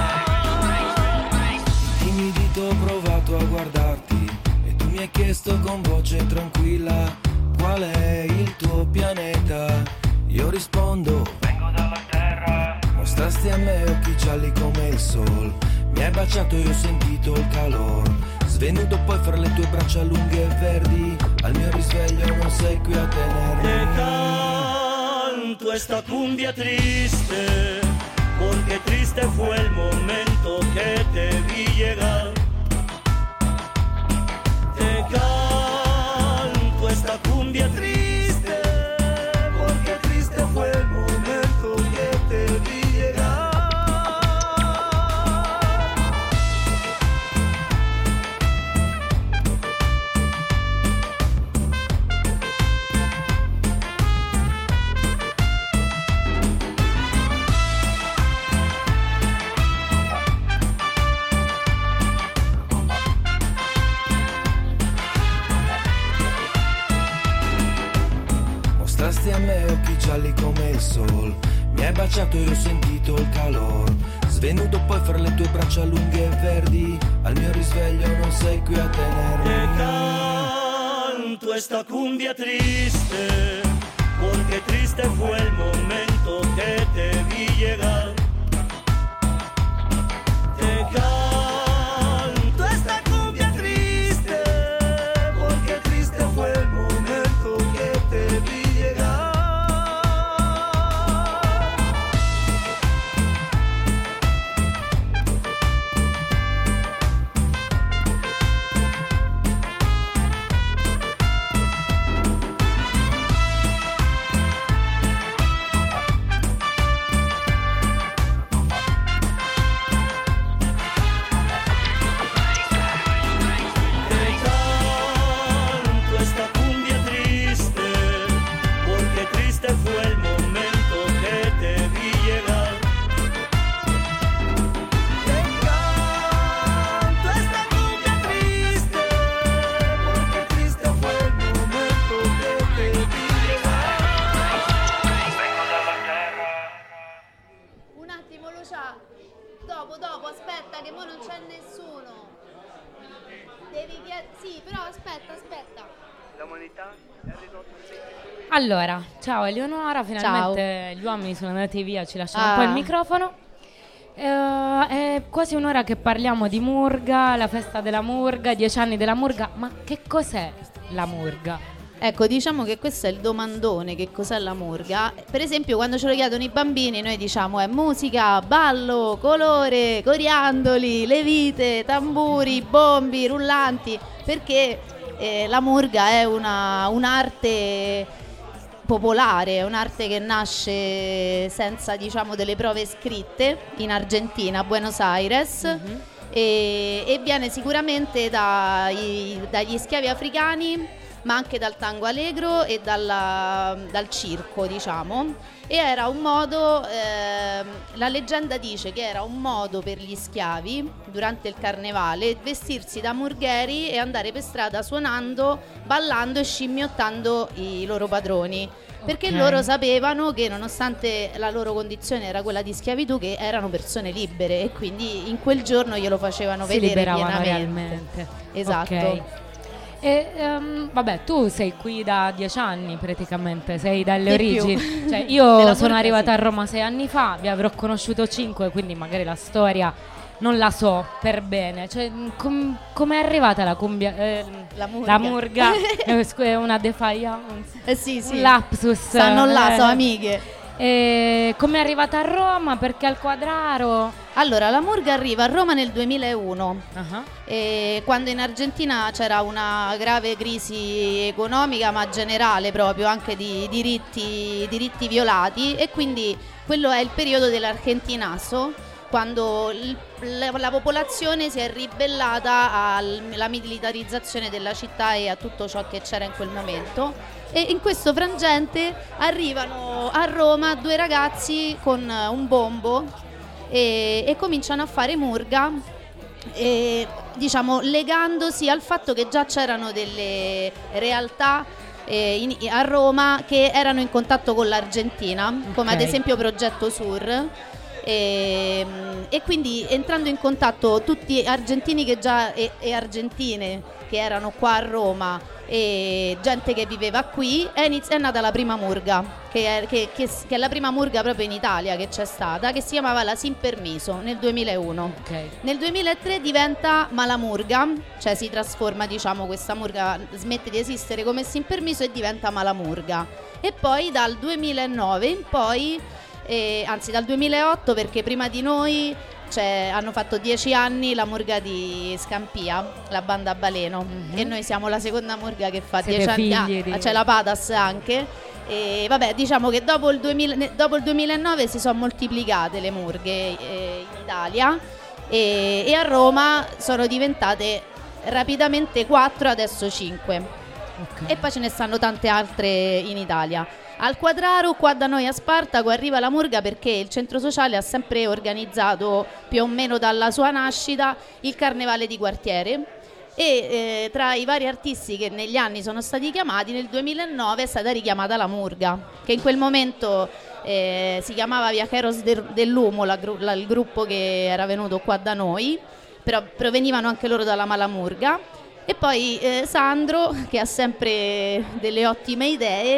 Timidito ho provato a guardarti e tu mi hai chiesto con voce tranquilla qual è il tuo pianeta. Io rispondo: vengo dalla terra. Mostrasti a me occhi gialli come il sol, mi hai baciato e ho sentito il calor. Svenuto poi fra le tue braccia lunghe e verdi, al mio risveglio non sei qui a tenermi. Te canto esta cumbia triste, porque triste fue el momento que te vi llegar. Te canto esta cumbia triste, porque triste fue el momento que te vi llegar. Mostrasti a me occhi gialli come il sol, mi hai baciato e ho sentito il calor. Svenuto poi fra le tue braccia lunghe e verdi, al mio risveglio non sei qui a tenermi. Te canto esta cumbia triste, porque triste fue el momento momento que te vi llegar. Te canto esta cumbia triste, porque triste fue el momento que te vi llegar. Dopo, dopo, aspetta che mo non c'è nessuno. Devi chiedere... Sì, però aspetta, aspetta. L'umanità è ridotta. Allora, ciao Eleonora, finalmente gli uomini sono andati via, ci lasciamo un po' il Ah. microfono. Eh, è quasi un'ora che parliamo di Murga, la festa della Murga, i dieci anni della Murga. Ma che cos'è la Murga? Ecco, diciamo che questo è il domandone, che cos'è la murga. Per esempio, quando ce lo chiedono i bambini, noi diciamo è musica, ballo, colore, coriandoli, le vite, tamburi, bombi, rullanti, perché eh, la murga è una, un'arte popolare, è un'arte che nasce senza, diciamo, delle prove scritte in Argentina, a Buenos Aires. Mm-hmm. e, e viene sicuramente dai, dagli schiavi africani, ma anche dal tango allegro e dalla, dal circo, diciamo. E era un modo, eh, la leggenda dice che era un modo per gli schiavi durante il carnevale vestirsi da murgheri e andare per strada suonando, ballando e scimmiottando i loro padroni, perché Ok. loro sapevano che nonostante la loro condizione era quella di schiavitù, che erano persone libere, e quindi in quel giorno glielo facevano Si vedere liberavano pienamente. realmente. Esatto. Ok. E, ehm, vabbè, tu sei qui da dieci anni praticamente, sei dalle Di più. origini. Cioè, Della io Murga, sono arrivata sì. a Roma sei anni fa, vi avrò conosciuto cinque, quindi magari la storia non la so per bene. Cioè, com- come è arrivata la cumbia? eh, La murga. La murga è scu- è una defiance, Eh sì, sì. un lapsus. Stanno là, eh. sono amiche. E come è arrivata a Roma? Perché al Quadraro? Allora, la murga arriva a Roma nel duemilauno, Ah, e quando in Argentina c'era una grave crisi economica, ma generale proprio, anche di diritti, diritti violati, e quindi quello è il periodo dell'Argentinazo, quando il- la, la popolazione si è ribellata alla militarizzazione della città e a tutto ciò che c'era in quel momento. E in questo frangente arrivano a Roma due ragazzi con eh, un bombo e, e cominciano a fare murga, e, diciamo, legandosi al fatto che già c'erano delle realtà eh, in- a Roma che erano in contatto con l'Argentina, come Ok. ad esempio Progetto Sur. E, e quindi entrando in contatto tutti argentini che già e, e argentine che erano qua a Roma e gente che viveva qui, è, iniz- è nata la prima murga, che è, che- che s- che è la prima murga proprio in Italia che c'è stata, che si chiamava la Sin Permiso nel duemilauno. ok. Nel duemilatré diventa Malamurga, cioè si trasforma, diciamo, questa murga smette di esistere come Sin Permiso e diventa Malamurga. E poi dal duemilanove in poi, eh, anzi dal duemilaotto, perché prima di noi cioè, hanno fatto dieci anni la murga di Scampia, la banda Baleno, Mhm. e noi siamo la seconda murga che fa Siete dieci anni. Ah, figli di- c'è la Padas anche. E vabbè, diciamo che dopo il, duemila ne- dopo il duemilanove si sono moltiplicate le murghe eh, in Italia, e, e a Roma sono diventate rapidamente quattro, adesso cinque, Ok. e poi ce ne stanno tante altre in Italia. Al Quadraro, qua da noi a Spartaco, arriva la murga perché il centro sociale ha sempre organizzato, più o meno dalla sua nascita, il carnevale di quartiere. E eh, tra i vari artisti che negli anni sono stati chiamati, nel duemilanove è stata richiamata la murga, che in quel momento eh, si chiamava Viajeros del- dell'Humo, la gru- la- il gruppo che era venuto qua da noi, però provenivano anche loro dalla Malamurga. E poi eh, Sandro, che ha sempre delle ottime idee,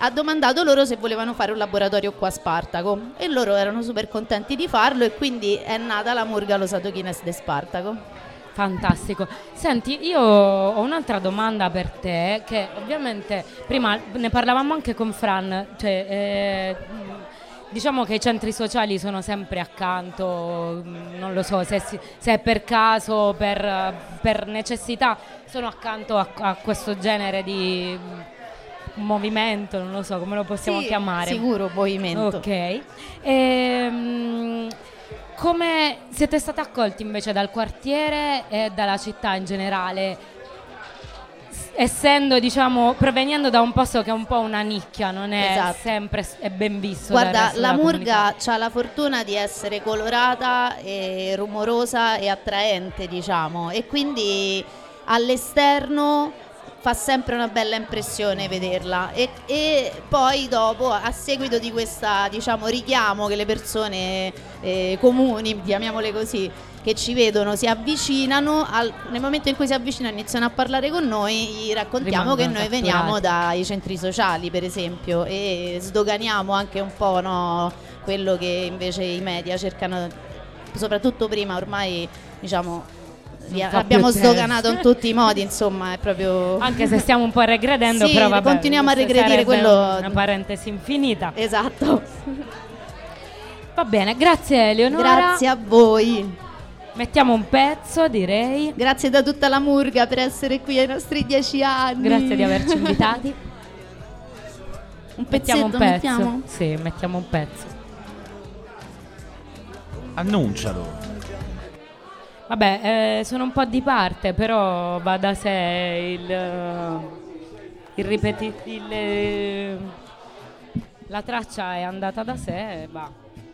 ha domandato loro se volevano fare un laboratorio qua a Spartaco e loro erano super contenti di farlo e quindi è nata la Murga Los Adoquines de Spartaco. Fantastico. Senti, io ho un'altra domanda per te, che ovviamente prima ne parlavamo anche con Fran, cioè eh, diciamo che i centri sociali sono sempre accanto, non lo so se, si, se è per caso, per, per necessità, sono accanto a, a questo genere di movimento, non lo so come lo possiamo Sì, chiamare. sicuro movimento. Ok. Ehm, come siete stati accolti invece dal quartiere e dalla città in generale, s- essendo, diciamo, provenendo da un posto che è un po' una nicchia, non è Esatto. sempre s- è ben visto dal Guarda, resto la della Murga ha la fortuna di essere colorata, e rumorosa e attraente, diciamo, e quindi all'esterno fa sempre una bella impressione vederla e, e poi dopo, a seguito di questa, diciamo, richiamo che le persone eh, comuni, chiamiamole così, che ci vedono si avvicinano, al, nel momento in cui si avvicinano iniziano a parlare con noi, gli raccontiamo Rimangono che noi catturati. veniamo dai centri sociali, per esempio, e sdoganiamo anche un po', no, quello che invece i media cercano, soprattutto prima, ormai, diciamo, Non fa abbiamo più sdoganato senso. in tutti i modi, insomma, è proprio... Anche se stiamo un po' regredendo, Sì, però vabbè, continuiamo a questa regredire sarebbe quello- una parentesi infinita. Esatto. Va bene, grazie Eleonora. Grazie a voi. Mettiamo un pezzo, direi. Grazie da tutta la Murga per essere qui ai nostri dieci anni. Grazie di averci invitati. Un Mettiamo pezzetto, un pezzo. mettiamo? Sì, mettiamo un pezzo. Annuncialo. Vabbè, eh, sono un po' di parte, però va da sé il, eh, il ripeti- il, eh, la traccia è andata da sé e va.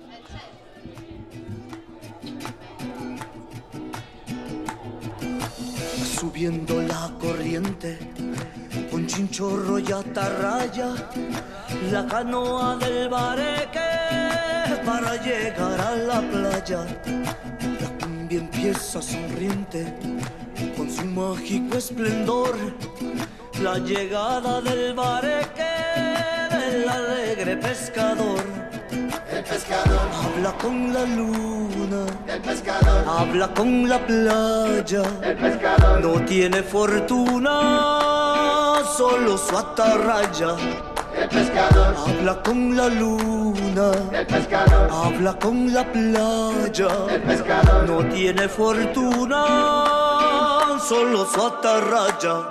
Subiendo la corriente, un chinchorro y atarraya la canoa del bareque para llegar a la playa. La cumbia empieza sonriente con su mágico esplendor. La llegada del bareque del alegre pescador. El pescador habla con la luna, el pescador habla con la playa, el pescador no tiene fortuna, solo su atarraya. El pescador habla con la luna, el pescador habla con la playa, el pescador no tiene fortuna, solo su atarraya.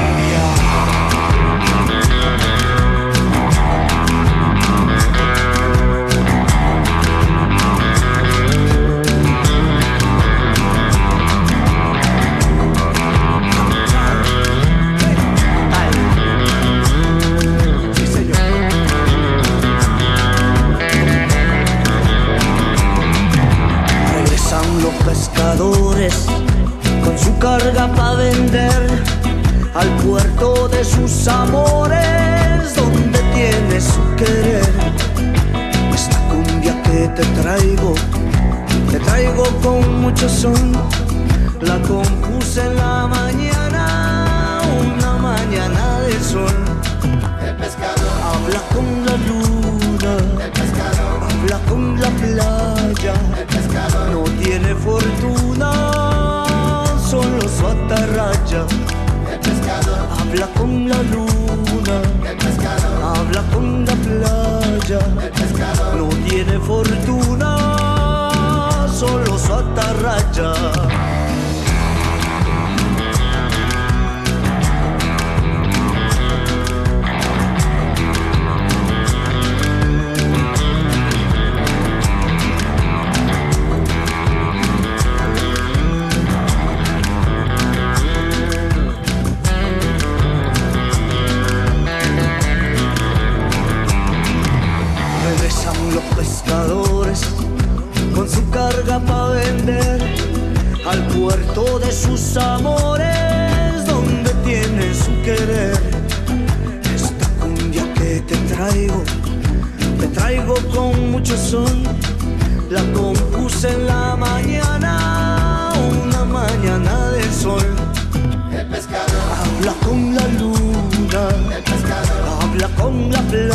Los pescadores con su carga para vender al puerto de sus amores, donde tiene su querer. Esta cumbia que te traigo, te traigo con mucho son. La compuse en la mañana, una mañana de sol. El pescador habla con la luna, el pescador habla con la playa, el pescador no tiene fortuna, solo su atarraya. El pescador habla con la luna, el pescador habla con la playa, el pescador no tiene fortuna, solo su atarraya. Los pescadores con su carga para vender al puerto de sus amores, donde tiene su querer. Esta cumbia que te traigo, te traigo con mucho son. La compuse en la mañana, una mañana de sol. El pescador habla con la luna, el pescador habla con la playa.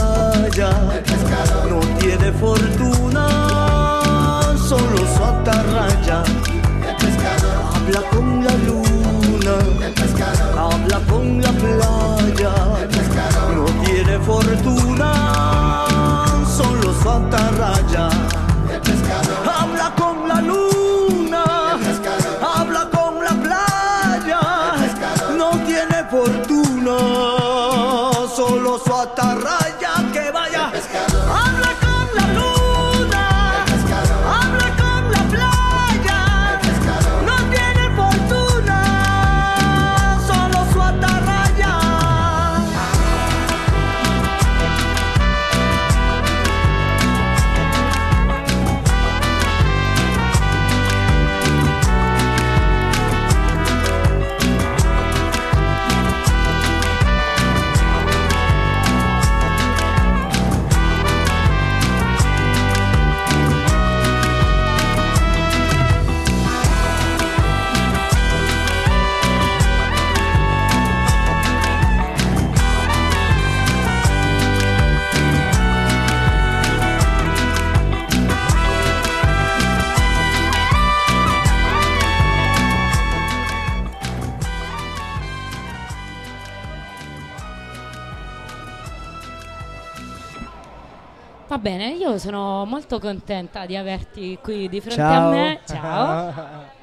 bene, io sono molto contenta di averti qui di fronte Ciao. a me. Ciao.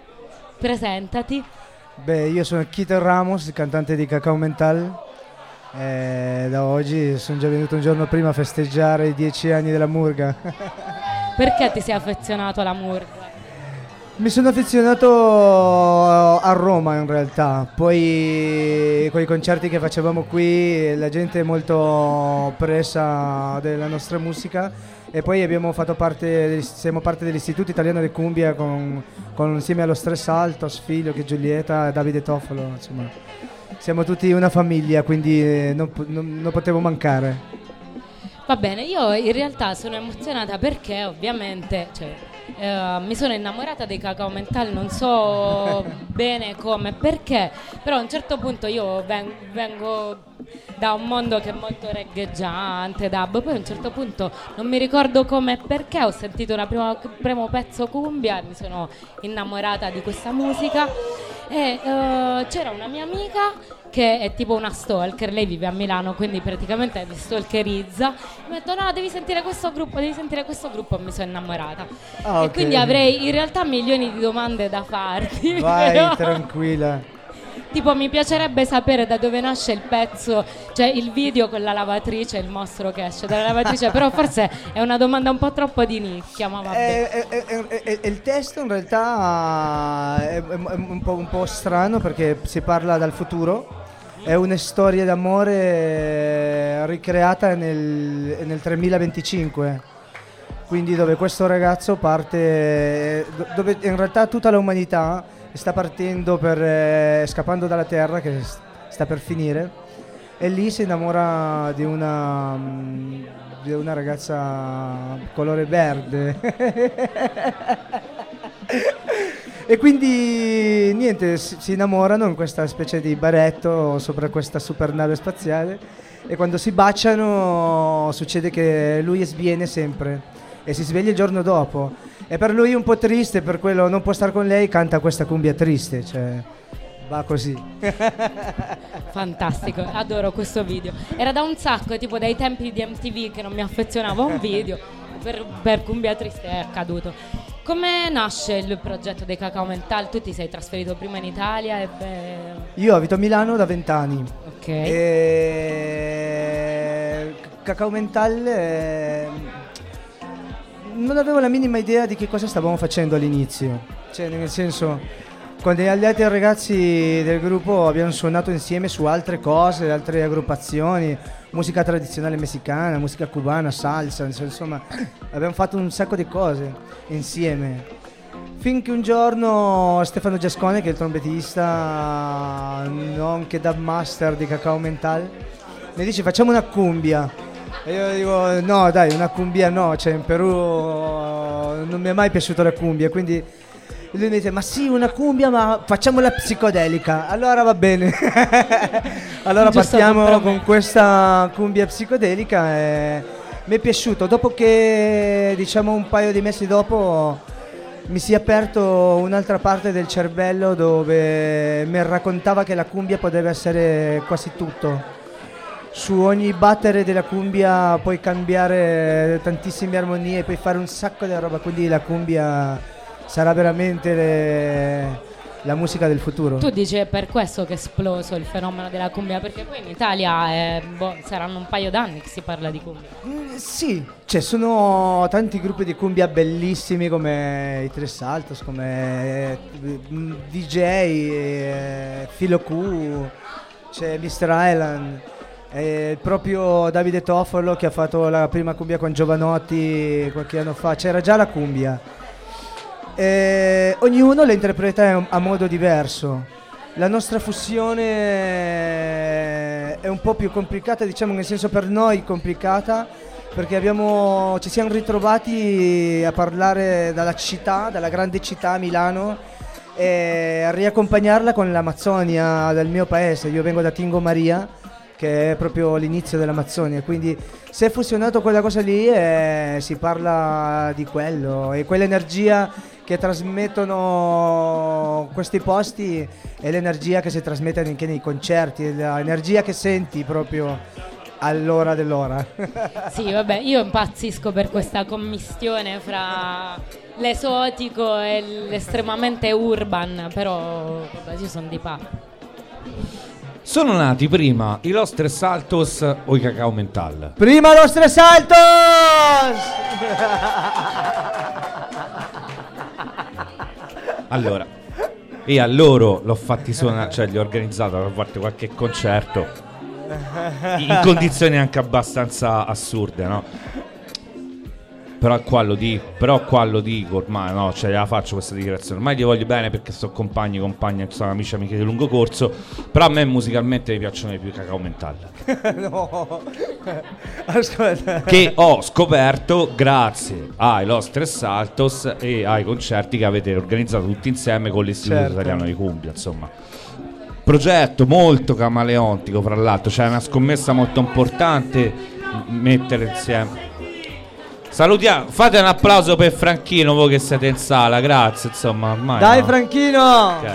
Presentati. Beh, io sono Keaton Ramos, cantante di Cacao Mental. Eh, da oggi sono già venuto un giorno prima a festeggiare i dieci anni della Murga. Perché ti sei affezionato alla Murga? Mi sono affezionato a Roma in realtà, poi con i concerti che facevamo qui la gente è molto presa della nostra musica e poi abbiamo fatto parte, siamo parte dell'Istituto Italiano di Cumbia con, con insieme allo Stress Alto, Sfilio, che Giulietta, Davide Toffolo, insomma siamo tutti una famiglia, quindi non, non, non potevo mancare. Va bene, io in realtà sono emozionata perché ovviamente cioè, eh, mi sono innamorata dei Cacao Mental, non so bene come, perché, però a un certo punto io ven- vengo da un mondo che è molto reggaeggiante, dub, poi a un certo punto non mi ricordo come e perché ho sentito un primo pezzo cumbia e mi sono innamorata di questa musica e eh, c'era una mia amica che è tipo una stalker, lei vive a Milano, quindi praticamente mi stalkerizza. Mi ha detto no, devi sentire questo gruppo, devi sentire questo gruppo e mi sono innamorata. Ah, e ok. quindi avrei in realtà milioni di domande da farti. Vai, però, tranquilla. tipo mi piacerebbe sapere da dove nasce il pezzo, cioè il video con la lavatrice, il mostro che esce dalla lavatrice, però forse è una domanda un po' troppo di nicchia, ma vabbè. Eh, eh, eh, eh, il testo in realtà è, è un, po', un po' strano perché si parla dal futuro, è una storia d'amore ricreata nel, nel tremilaventicinque, quindi dove questo ragazzo parte, dove in realtà tutta l'umanità sta partendo per, eh, scappando dalla Terra che sta per finire, e lì si innamora di una, di una ragazza colore verde. E quindi niente, si, si innamorano in questa specie di baretto sopra questa super nave spaziale e quando si baciano succede che lui sviene sempre e si sveglia il giorno dopo e per lui è un po' triste, per quello non può stare con lei, canta questa cumbia triste, cioè va così. Fantastico, adoro questo video. Era da un sacco, tipo dai tempi di M T V che non mi affezionavo a un video, per, per Cumbia Triste è accaduto. Come nasce il progetto dei Cacao Mental? Tu ti sei trasferito prima in Italia e beh... Io abito a Milano da vent'anni. Ok. E... Cacao Mental eh... non avevo la minima idea di che cosa stavamo facendo all'inizio, cioè nel senso, quando gli altri ragazzi del gruppo abbiamo suonato insieme su altre cose, altre aggruppazioni, musica tradizionale messicana, musica cubana, salsa, insomma abbiamo fatto un sacco di cose insieme, finché un giorno Stefano Giascone, che è il trombettista nonché dub master di Cacao Mental, mi dice facciamo una cumbia. E io dico no dai, una cumbia no, cioè in Perù non mi è mai piaciuta la cumbia, quindi lui mi dice ma sì, una cumbia ma facciamola psicodelica. Allora va bene. Allora Giusto partiamo con questa cumbia psicodelica e mi è piaciuto. Dopo che diciamo un paio di mesi dopo mi si è aperto un'altra parte del cervello dove mi raccontava che la cumbia poteva essere quasi tutto. Su ogni battere della cumbia puoi cambiare tantissime armonie, puoi fare un sacco di roba, quindi la cumbia sarà veramente le, la musica del futuro. Tu dici è per questo che è esploso il fenomeno della cumbia, perché poi in Italia è, boh, saranno un paio d'anni che si parla di cumbia. Mm, sì, cioè sono tanti gruppi di cumbia bellissimi come i Tres Saltos, come eh, D J, eh, Filo Q, c'è mister Island. E proprio Davide Toffolo che ha fatto la prima cumbia con Giovanotti qualche anno fa, c'era già la cumbia. E ognuno la interpreta a modo diverso. La nostra fusione è un po' più complicata, diciamo, nel senso, per noi complicata, perché abbiamo, ci siamo ritrovati a parlare dalla città, dalla grande città Milano, e a riaccompagnarla con l'Amazzonia del mio paese. Io vengo da Tingo Maria, che è proprio l'inizio dell'Amazzonia, quindi si è fusionato quella cosa lì e si parla di quello, e quell'energia che trasmettono questi posti è l'energia che si trasmette anche nei concerti, è l'energia che senti proprio all'ora dell'ora. Sì, vabbè, io impazzisco per questa commistione fra l'esotico e l'estremamente urban, però vabbè, io sono di pa. Sono nati prima i Los Tres Saltos o i Cacao Mental? Prima Los Tres Saltos! Allora, e a loro l'ho fatti suonare, cioè li ho organizzato a parte qualche concerto in condizioni anche abbastanza assurde, no? Però qua lo dico, però qua lo dico ormai, no, cioè la faccio questa dichiarazione. Ormai li voglio bene perché sono compagni, compagni, sono amici, amiche di lungo corso. Però a me musicalmente mi piacciono di più i Cacao Mental. No, ascolta. Che ho scoperto grazie ai Los Tres Saltos e ai concerti che avete organizzato tutti insieme con l'Istituto Certo. Italiano di Cumbia, insomma. Progetto molto camaleontico, fra l'altro, c'è una scommessa molto importante m- mettere insieme. Salutiamo, fate un applauso per Franchino, voi che siete in sala, grazie, insomma, ormai. Dai no? Franchino! Ok.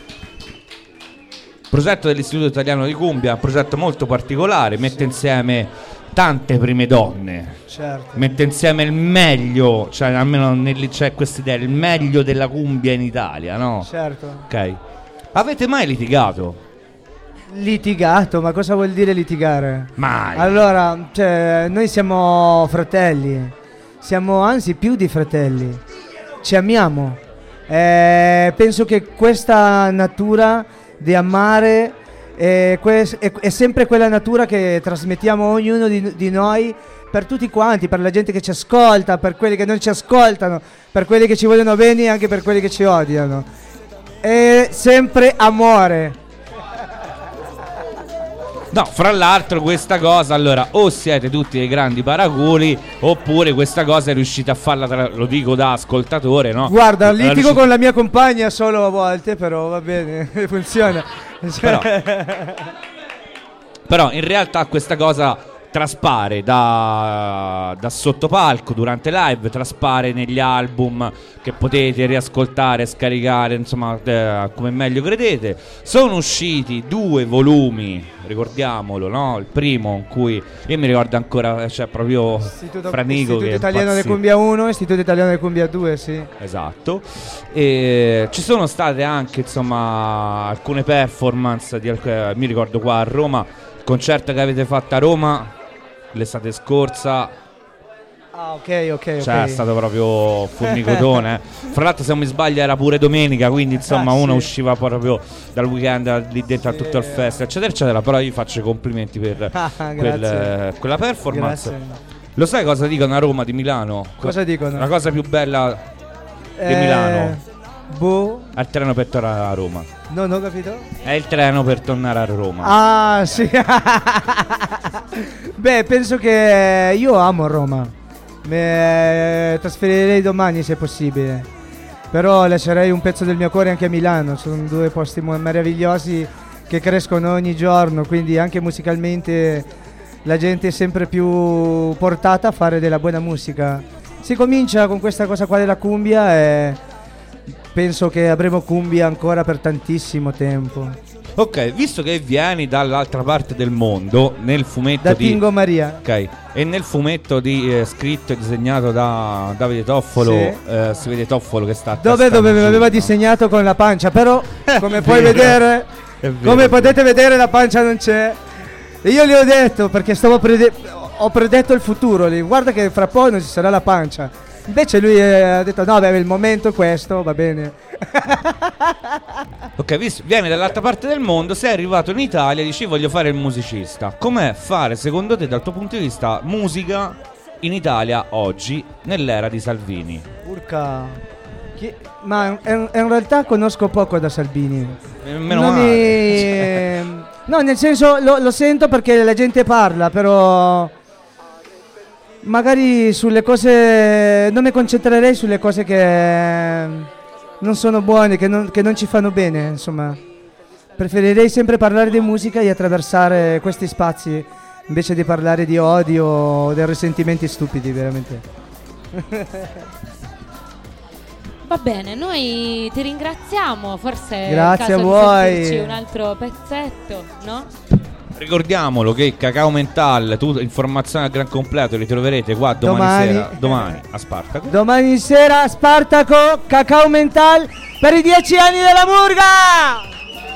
Progetto dell'Istituto Italiano di Cumbia, un progetto molto particolare, mette insieme tante prime donne, Certo. mette insieme il meglio, cioè almeno nel, c'è questa idea, il meglio della cumbia in Italia, no? Certo. Ok. Avete mai litigato? Litigato, ma cosa vuol dire litigare? Mai. Allora, cioè, noi siamo fratelli, siamo anzi più di fratelli, ci amiamo. Eh, penso che questa natura di amare è, que- è, è sempre quella natura che trasmettiamo ognuno di, di noi per tutti quanti, per la gente che ci ascolta, per quelli che non ci ascoltano, per quelli che ci vogliono bene e anche per quelli che ci odiano. È sempre amore. No, fra l'altro questa cosa, allora, o siete tutti dei grandi paraculi, oppure questa cosa è riuscita a farla, tra, lo dico da ascoltatore, no? Guarda, È litigo riuscita- con la mia compagna solo a volte, però va bene, funziona. Però- Però in realtà questa cosa traspare da, da sottopalco durante live, traspare negli album che potete riascoltare, scaricare, insomma, eh, come meglio credete. Sono usciti due volumi, ricordiamolo, no? Il primo in cui io mi ricordo ancora, cioè proprio Istituto, Franico Istituto che Italiano di impazzì. Cumbia uno, Istituto Italiano di Cumbia due, sì. Esatto. E ci sono state anche, insomma, alcune performance di alc- mi ricordo qua a Roma, il concerto che avete fatto a Roma l'estate scorsa, Ah, ok, ok, cioè ok. è stato proprio fulmicotone. eh. Fra l'altro, se non mi sbaglio, era pure domenica, quindi insomma Ah, uno sì. usciva proprio dal weekend lì dentro a Sì. tutto il festival, eccetera, eccetera. Però io faccio i complimenti per Ah, quel- grazie. quella performance. Grazie. Lo sai cosa dicono a Roma di Milano? Cosa dicono? La cosa più bella di Eh, Milano. Boh, Al treno per tornare a Roma. no, non ho capito. È il treno per tornare a Roma. Ah, sì. Beh, penso che io amo Roma. Mi trasferirei domani se possibile. Però lascerei un pezzo del mio cuore anche a Milano. Sono due posti mo- meravigliosi che crescono ogni giorno, quindi anche musicalmente la gente è sempre più portata a fare della buona musica. Si comincia con questa cosa qua della cumbia e penso che avremo cumbia ancora per tantissimo tempo. Ok, visto che vieni dall'altra parte del mondo, nel fumetto Da di Tingo Maria. Ok, e nel fumetto di, eh, scritto e disegnato da Davide Toffolo, Sì. eh, si vede Toffolo che sta a Dove testa dove giù, aveva no? disegnato con la pancia, però come È puoi vero, vedere, è vero, come è potete vedere la pancia non c'è. E io gli ho detto, perché stavo prede- ho predetto il futuro, lì, guarda che fra poi non ci sarà la pancia. Invece lui eh, ha detto no, beh, il momento è questo, va bene. Ok, visto, vieni dall'altra parte del mondo, sei arrivato in Italia e dici voglio fare il musicista. Com'è fare, secondo te, dal tuo punto di vista, musica in Italia oggi, nell'era di Salvini? Urca. Chi- Ma in, in realtà conosco poco da Salvini. Eh, Meno Non male. mi- No, nel senso lo, lo sento perché la gente parla, però magari sulle cose non mi concentrerei sulle cose che non sono buone, che non, che non ci fanno bene, insomma. Preferirei sempre parlare di musica e attraversare questi spazi invece di parlare di odio o dei risentimenti stupidi, veramente. Va bene, noi ti ringraziamo, forse è il Grazie caso a voi. di sentirci un altro pezzetto, no? Ricordiamolo che Cacao Mental, tu, informazioni al gran completo, li troverete qua domani, Domani. sera, domani a Spartaco. Domani sera a Spartaco, Cacao Mental per i dieci anni della Murga!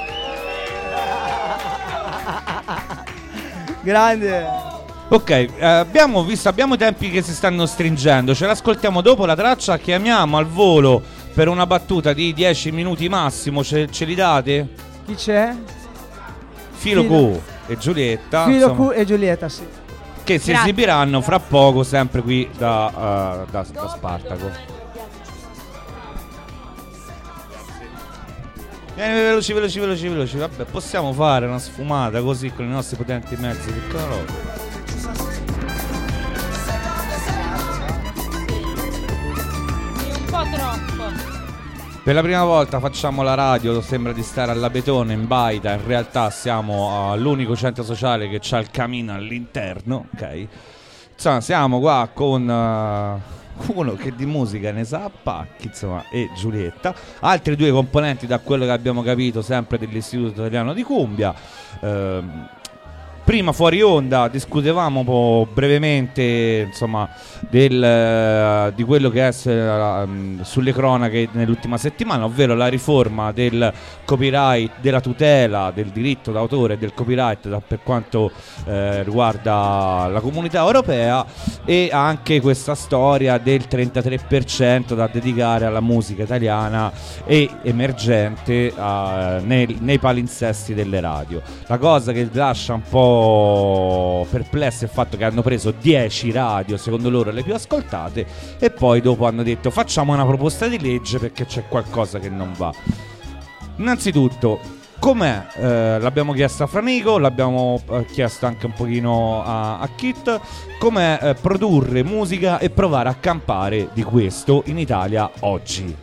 Grande! Ok, eh, abbiamo visto, abbiamo i tempi che si stanno stringendo, ce l'ascoltiamo dopo la traccia, chiamiamo al volo per una battuta di dieci minuti massimo, ce, ce li date? Chi c'è? Filo Q e Giulietta, Filo insomma, Q e Giulietta, sì. che si Grazie. esibiranno fra poco sempre qui da, uh, da, da Spartaco. Vieni veloci, veloci, veloci, veloci. Vabbè, possiamo fare una sfumata così con i nostri potenti mezzi tecnologici. Un po' troppo. Per la prima volta facciamo la radio, sembra di stare all'Abetone in baita, in realtà siamo all'unico centro sociale che c'ha il camino all'interno, ok? Insomma, siamo qua con uh, uno che di musica ne sa a pacchi, insomma, e Giulietta, altri due componenti da quello che abbiamo capito sempre dell'Istituto Italiano di Cumbia. Ehm, Prima fuori onda discutevamo un po' brevemente, insomma, del, uh, di quello che è uh, sulle cronache nell'ultima settimana, ovvero la riforma del copyright, della tutela del diritto d'autore e del copyright da, per quanto uh, riguarda la comunità europea, e anche questa storia del trentatré per cento da dedicare alla musica italiana e emergente uh, nei, nei palinsesti delle radio. La cosa che lascia un po' perplessi è il fatto che hanno preso dieci radio, secondo loro le più ascoltate, e poi dopo hanno detto facciamo una proposta di legge perché c'è qualcosa che non va. Innanzitutto, com'è? Eh, l'abbiamo chiesto a Franico, l'abbiamo eh, chiesto anche un pochino a, a Kit, com'è eh, produrre musica e provare a campare di questo in Italia oggi.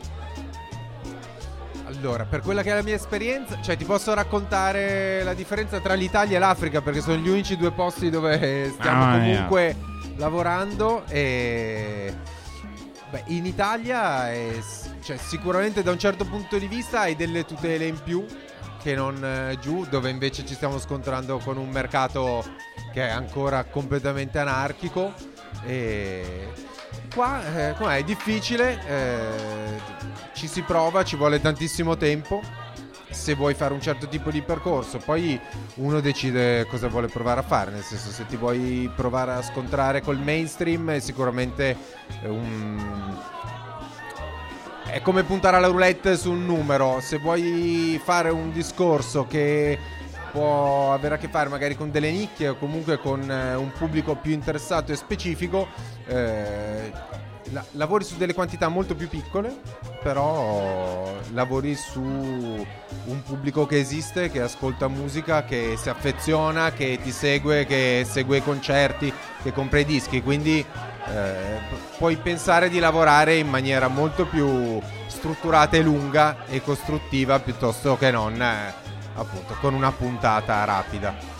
Allora, per quella che è la mia esperienza, cioè ti posso raccontare la differenza tra l'Italia e l'Africa, perché sono gli unici due posti dove stiamo Ah, comunque lavorando. E beh, in Italia è, cioè, sicuramente da un certo punto di vista hai delle tutele in più che non eh, giù, dove invece ci stiamo scontrando con un mercato che è ancora completamente anarchico. E qua eh, com'è? È difficile, eh, ci si prova, ci vuole tantissimo tempo se vuoi fare un certo tipo di percorso, poi uno decide cosa vuole provare a fare, nel senso, se ti vuoi provare a scontrare col mainstream è sicuramente un... è come puntare alla roulette su un numero. Se vuoi fare un discorso che può avere a che fare magari con delle nicchie o comunque con eh, un pubblico più interessato e specifico, eh, la- lavori su delle quantità molto più piccole, però lavori su un pubblico che esiste, che ascolta musica, che si affeziona, che ti segue, che segue i concerti, che compra i dischi, quindi eh, puoi pensare di lavorare in maniera molto più strutturata e lunga e costruttiva, piuttosto che non eh, appunto con una puntata rapida.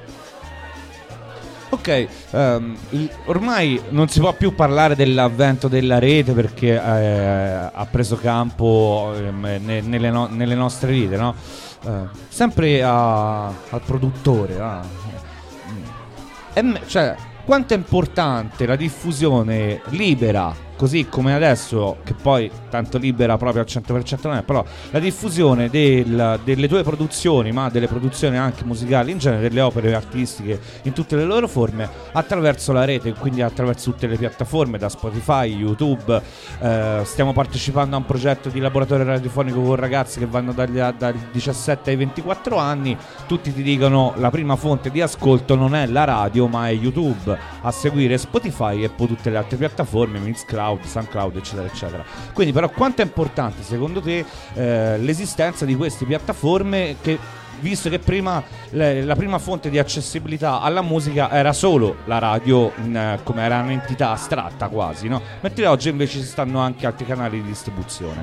Ok, ehm, il- ormai non si può più parlare dell'avvento della rete perché eh, ha preso campo ehm, ne- nelle, no- nelle nostre vite, no? Eh, sempre a- al produttore, ah. È me- cioè, quanto è importante la diffusione libera, così come adesso, che poi tanto libera proprio al cento per cento non è, però la diffusione del- delle tue produzioni, ma delle produzioni anche musicali in genere, delle opere artistiche in tutte le loro forme, attraverso la rete, quindi attraverso tutte le piattaforme, da Spotify, YouTube. Eh, stiamo partecipando a un progetto di laboratorio radiofonico con ragazzi che vanno dagli, dai diciassette ai ventiquattro anni. Tutti ti dicono la prima fonte di ascolto non è la radio ma è YouTube, a seguire Spotify e poi tutte le altre piattaforme, Mixcloud, SoundCloud, eccetera eccetera. Quindi però quanto è importante secondo te eh, l'esistenza di queste piattaforme, che visto che prima le- la prima fonte di accessibilità alla musica era solo la radio, in, eh, come era un'entità astratta quasi, no? Mentre oggi invece ci stanno anche altri canali di distribuzione.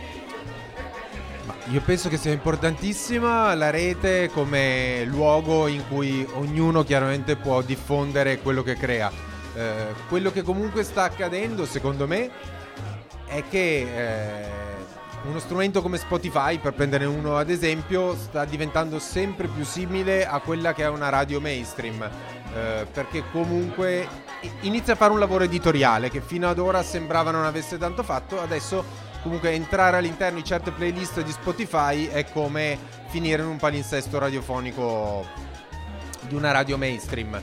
Ma io penso che sia importantissima la rete come luogo in cui ognuno chiaramente può diffondere quello che crea. Eh, quello che comunque sta accadendo, secondo me, è che eh, uno strumento come Spotify, per prendere uno ad esempio, sta diventando sempre più simile a quella che è una radio mainstream, eh, perché comunque inizia a fare un lavoro editoriale che fino ad ora sembrava non avesse tanto fatto. Adesso comunque entrare all'interno di certe playlist di Spotify è come finire in un palinsesto radiofonico di una radio mainstream.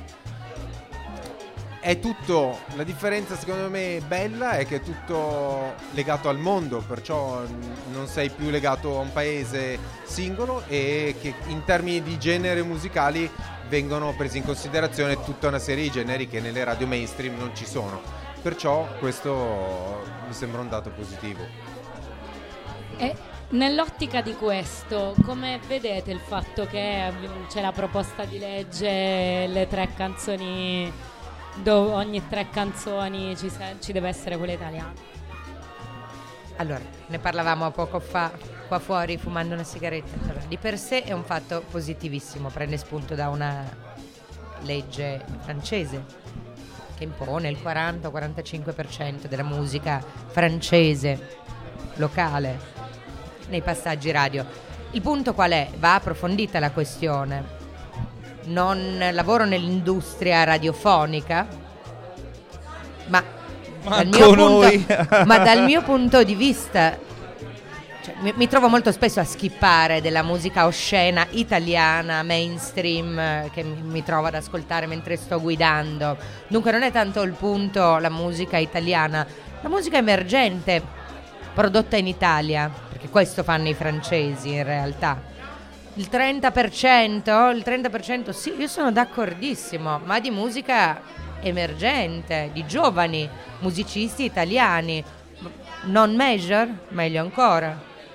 È tutto, la differenza secondo me bella è che è tutto legato al mondo, perciò non sei più legato a un paese singolo, e che in termini di generi musicali vengono presi in considerazione tutta una serie di generi che nelle radio mainstream non ci sono, perciò questo mi sembra un dato positivo. E nell'ottica di questo, come vedete il fatto che c'è la proposta di legge, le tre canzoni, dove ogni tre canzoni ci, se- ci deve essere quella italiana? Allora, ne parlavamo poco fa qua fuori fumando una sigaretta. Allora, di per sé è un fatto positivissimo, prende spunto da una legge francese che impone il quaranta quarantacinque per cento della musica francese locale nei passaggi radio. Il punto qual è? Va approfondita la questione. Non lavoro nell'industria radiofonica, ma dal, mio punto, ma dal mio punto di vista, cioè, mi, mi trovo molto spesso a skippare della musica oscena italiana mainstream, eh, che mi, mi trovo ad ascoltare mentre sto guidando. Dunque non è tanto il punto la musica italiana, la musica emergente prodotta in Italia, perché questo fanno i francesi in realtà. Il trenta per cento, il trenta per cento sì, io sono d'accordissimo, ma di musica emergente, di giovani musicisti italiani, non major, meglio ancora.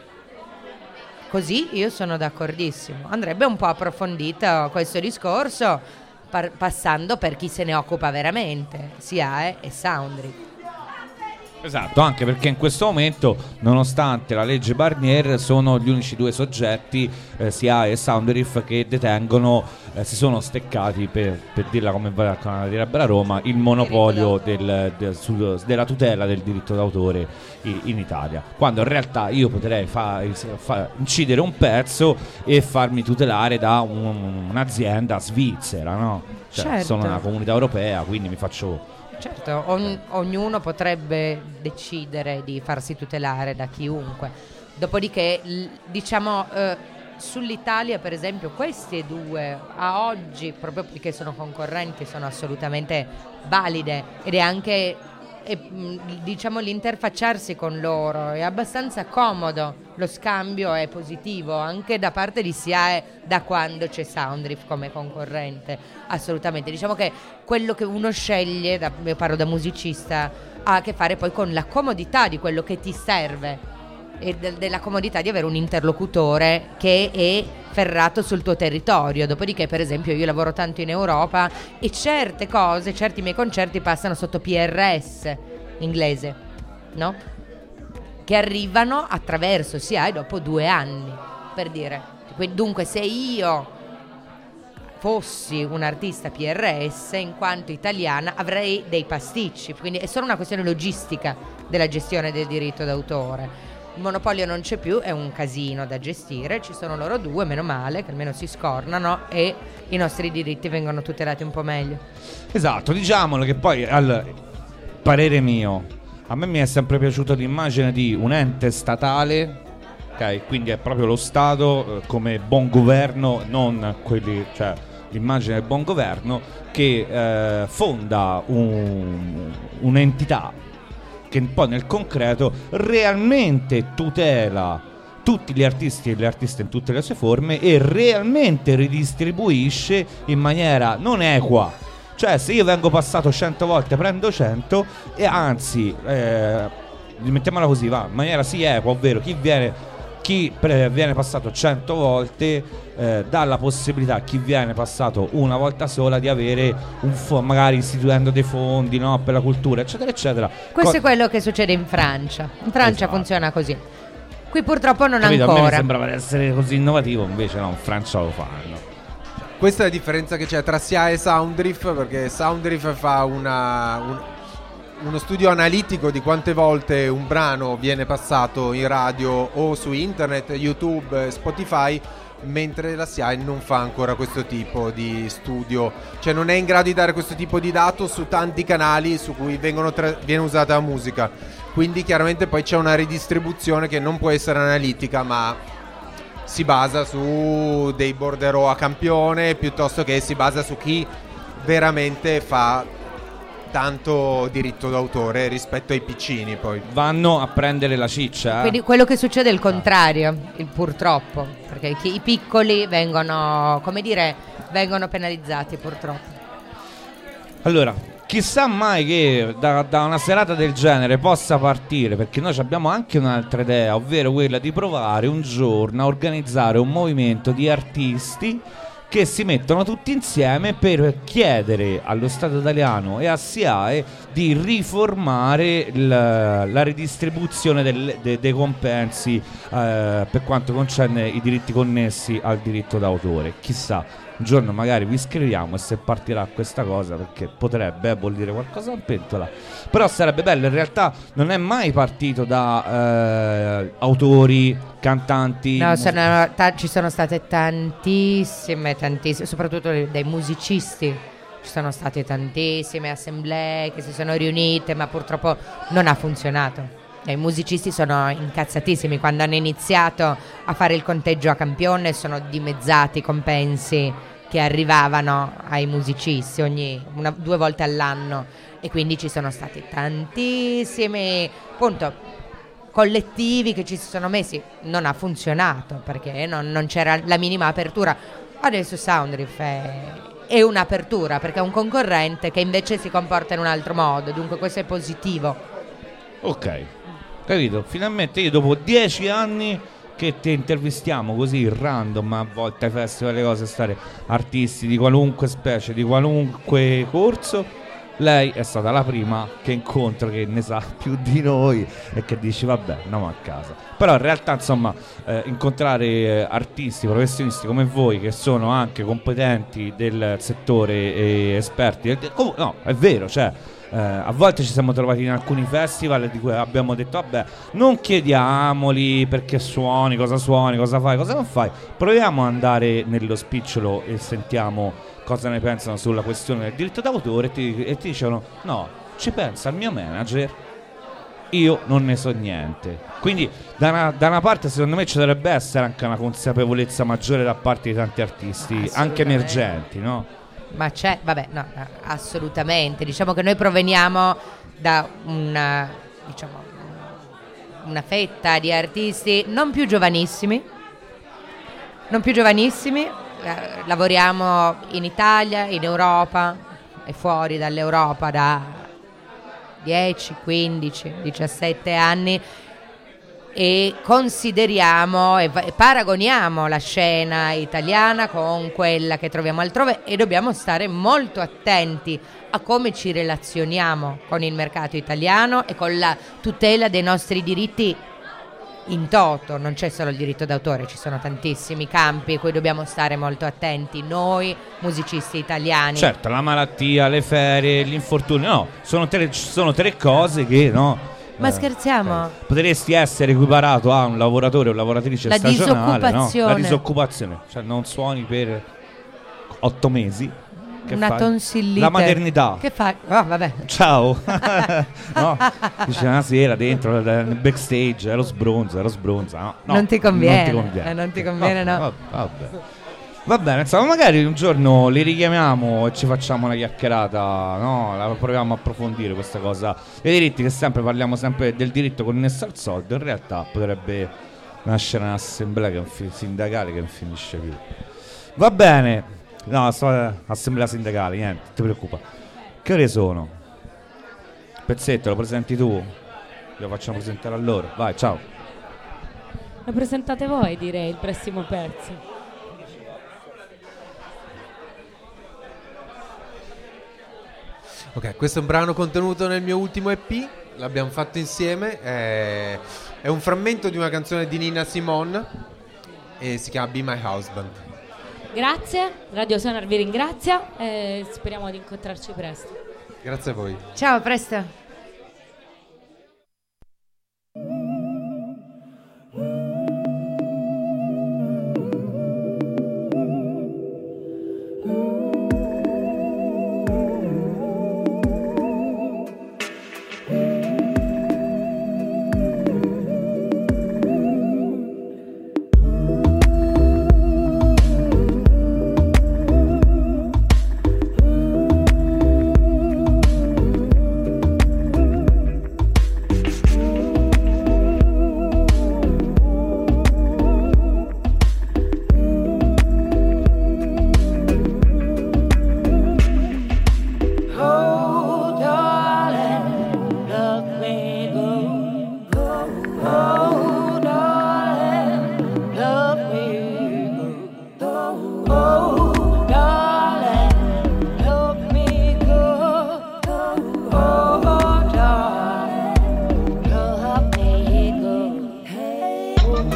Così io sono d'accordissimo. Andrebbe un po' approfondito questo discorso, par- passando per chi se ne occupa veramente, S I A E e Soundry. Esatto, anche perché in questo momento, nonostante la legge Barnier, sono gli unici due soggetti, eh, S I A E e Soundriff, che detengono, eh, si sono steccati, per, per dirla come direbbe la Roma, il monopolio del, del, sul, della tutela del diritto d'autore in, in Italia, quando in realtà io potrei fa, fa, incidere un pezzo e farmi tutelare da un, un'azienda svizzera, no? Cioè, certo. Sono una comunità europea, quindi mi faccio... Certo, ogn- ognuno potrebbe decidere di farsi tutelare da chiunque. Dopodiché, l- diciamo, eh, sull'Italia per esempio, queste due a oggi, proprio perché sono concorrenti, sono assolutamente valide, ed è anche, è, diciamo, l'interfacciarsi con loro è abbastanza comodo, lo scambio è positivo anche da parte di S I A E da quando c'è Soundriff come concorrente, assolutamente. Diciamo che quello che uno sceglie, da, io parlo da musicista, ha a che fare poi con la comodità di quello che ti serve e de- della comodità di avere un interlocutore che è ferrato sul tuo territorio. Dopodiché, per esempio, io lavoro tanto in Europa e certe cose, certi miei concerti passano sotto P R S inglese, no? Che arrivano attraverso S I A E dopo due anni, per dire. Dunque, se io fossi un artista P R S, in quanto italiana, avrei dei pasticci, quindi è solo una questione logistica della gestione del diritto d'autore. Il monopolio non c'è più, è un casino da gestire, ci sono loro due, meno male, che almeno si scornano e i nostri diritti vengono tutelati un po' meglio. Esatto, diciamolo che poi, al parere mio, a me mi è sempre piaciuta l'immagine di un ente statale, ok? Quindi è proprio lo Stato eh, come buon governo, non quelli, cioè l'immagine del buon governo che eh, fonda un, un'entità che poi nel concreto realmente tutela tutti gli artisti e le artiste in tutte le sue forme e realmente ridistribuisce in maniera non equa. Cioè, se io vengo passato cento volte prendo cento, e anzi eh, mettiamola così, va, in maniera sì equa, ovvero chi viene chi pre- viene passato cento volte eh, dà la possibilità a chi viene passato una volta sola di avere un fo- magari istituendo dei fondi, no, per la cultura, eccetera eccetera. Questo Co- è quello che succede in Francia. In Francia esatto. funziona così. Qui purtroppo non Capito? ancora. A me mi sembrava essere così innovativo, invece no, in Francia lo fanno. Questa è la differenza che c'è tra S I A E e Soundriff, perché Soundriff fa una, un, uno studio analitico di quante volte un brano viene passato in radio o su internet, YouTube, Spotify, mentre la S I A E non fa ancora questo tipo di studio, cioè non è in grado di dare questo tipo di dato su tanti canali su cui vengono tra- viene usata la musica, quindi chiaramente poi c'è una ridistribuzione che non può essere analitica, ma si basa su dei bordereau a campione piuttosto che si basa su chi veramente fa tanto diritto d'autore rispetto ai piccini. Poi vanno a prendere la ciccia, eh? Quindi quello che succede è il contrario, il purtroppo, perché chi- i piccoli vengono, come dire, vengono penalizzati purtroppo. Allora, chissà mai che da, da una serata del genere possa partire, perché noi abbiamo anche un'altra idea, ovvero quella di provare un giorno a organizzare un movimento di artisti che si mettono tutti insieme per chiedere allo Stato italiano e a S I A E di riformare la, la ridistribuzione del, de, dei compensi eh, per quanto concerne i diritti connessi al diritto d'autore. Chissà, un giorno magari vi scriviamo e se partirà questa cosa, perché potrebbe, eh, vuol dire qualcosa in pentola, però sarebbe bello. In realtà non è mai partito da eh, autori, cantanti. No, sono, ta- ci sono state tantissime, tantissime, soprattutto dei musicisti. Ci sono state tantissime assemblee che si sono riunite, ma purtroppo non ha funzionato. E i musicisti sono incazzatissimi. Quando hanno iniziato a fare il conteggio a campione sono dimezzati i compensi che arrivavano ai musicisti ogni una, due volte all'anno, e quindi ci sono stati tantissimi appunto collettivi che ci si sono messi. Non ha funzionato perché non, non c'era la minima apertura. Adesso Soundriff è, è un'apertura perché è un concorrente che invece si comporta in un altro modo, dunque questo è positivo. Ok, capito? Finalmente io dopo dieci anni che ti intervistiamo così random, a volte ai festival, le cose, stare artisti di qualunque specie, di qualunque corso, lei è stata la prima che incontro che ne sa più di noi e che dici vabbè, andiamo a casa. Però in realtà insomma eh, incontrare eh, artisti, professionisti come voi che sono anche competenti del settore e esperti del, com- no, è vero, cioè Eh, a volte ci siamo trovati in alcuni festival di cui abbiamo detto vabbè, non chiediamoli perché suoni, cosa suoni, cosa fai, cosa non fai, proviamo ad andare nello spicciolo e sentiamo cosa ne pensano sulla questione del diritto d'autore, e ti, e ti dicono no, ci pensa il mio manager, io non ne so niente. Quindi da una, da una parte secondo me ci dovrebbe essere anche una consapevolezza maggiore da parte di tanti artisti anche emergenti, no? Ma c'è, vabbè, no, no, assolutamente. Diciamo che noi proveniamo da una, diciamo, una fetta di artisti non più giovanissimi, non più giovanissimi, eh, lavoriamo in Italia, in Europa e fuori dall'Europa da dieci, quindici, diciassette anni, e consideriamo e, e paragoniamo la scena italiana con quella che troviamo altrove, e dobbiamo stare molto attenti a come ci relazioniamo con il mercato italiano e con la tutela dei nostri diritti in toto. Non c'è solo il diritto d'autore, ci sono tantissimi campi a cui dobbiamo stare molto attenti noi musicisti italiani. Certo, la malattia, le ferie, gli infortuni, no, sono tre, sono tre cose che no. Ma eh, scherziamo? eh, potresti essere equiparato a un lavoratore o lavoratrice la stagionale, disoccupazione. No? La disoccupazione, cioè non suoni per otto mesi. Che una fai? tonsillite. La maternità. Che fai? Oh, vabbè. Ciao. No, dice una sera dentro nel backstage ero sbronzo, ero sbronzo. No, no, non ti conviene. Non ti conviene, eh, non ti conviene no. Vabbè, vabbè. Va bene, insomma, magari un giorno li richiamiamo e ci facciamo una chiacchierata, no? La proviamo a approfondire questa cosa dei diritti, che sempre parliamo sempre del diritto connesso al soldo. In realtà potrebbe nascere un'assemblea che fi- sindacale che non finisce più. Va bene. No, sto assemblea sindacale, niente, non ti preoccupa. Che ore sono? Pezzetto, lo presenti tu? Lo facciamo presentare a loro. Vai, ciao. Lo presentate voi, direi, il prossimo pezzo. Ok, questo è un brano contenuto nel mio ultimo E P, l'abbiamo fatto insieme, è, è un frammento di una canzone di Nina Simone e si chiama Be My Husband. Grazie, Radio Sonar vi ringrazia e speriamo di incontrarci presto. Grazie a voi. Ciao, presto. Oh, darling, love me go. Oh, darling, love me go. Oh, darling, love me go. Hey.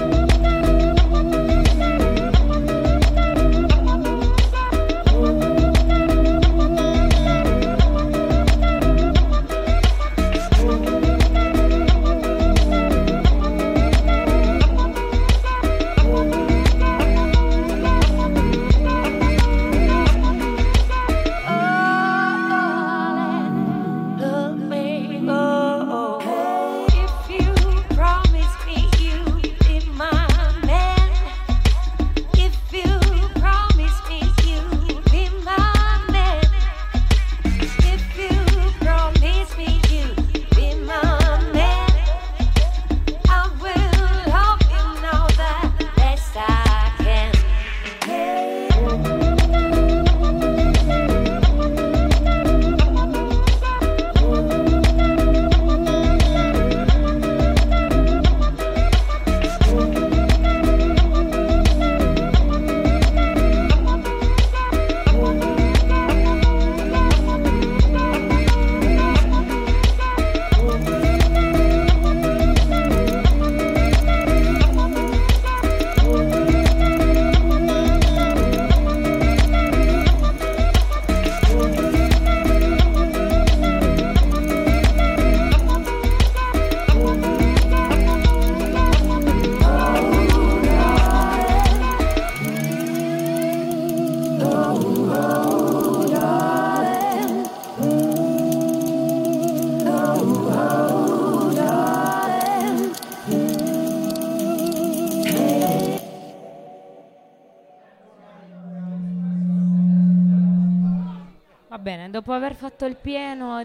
Va bene, dopo aver fatto il pieno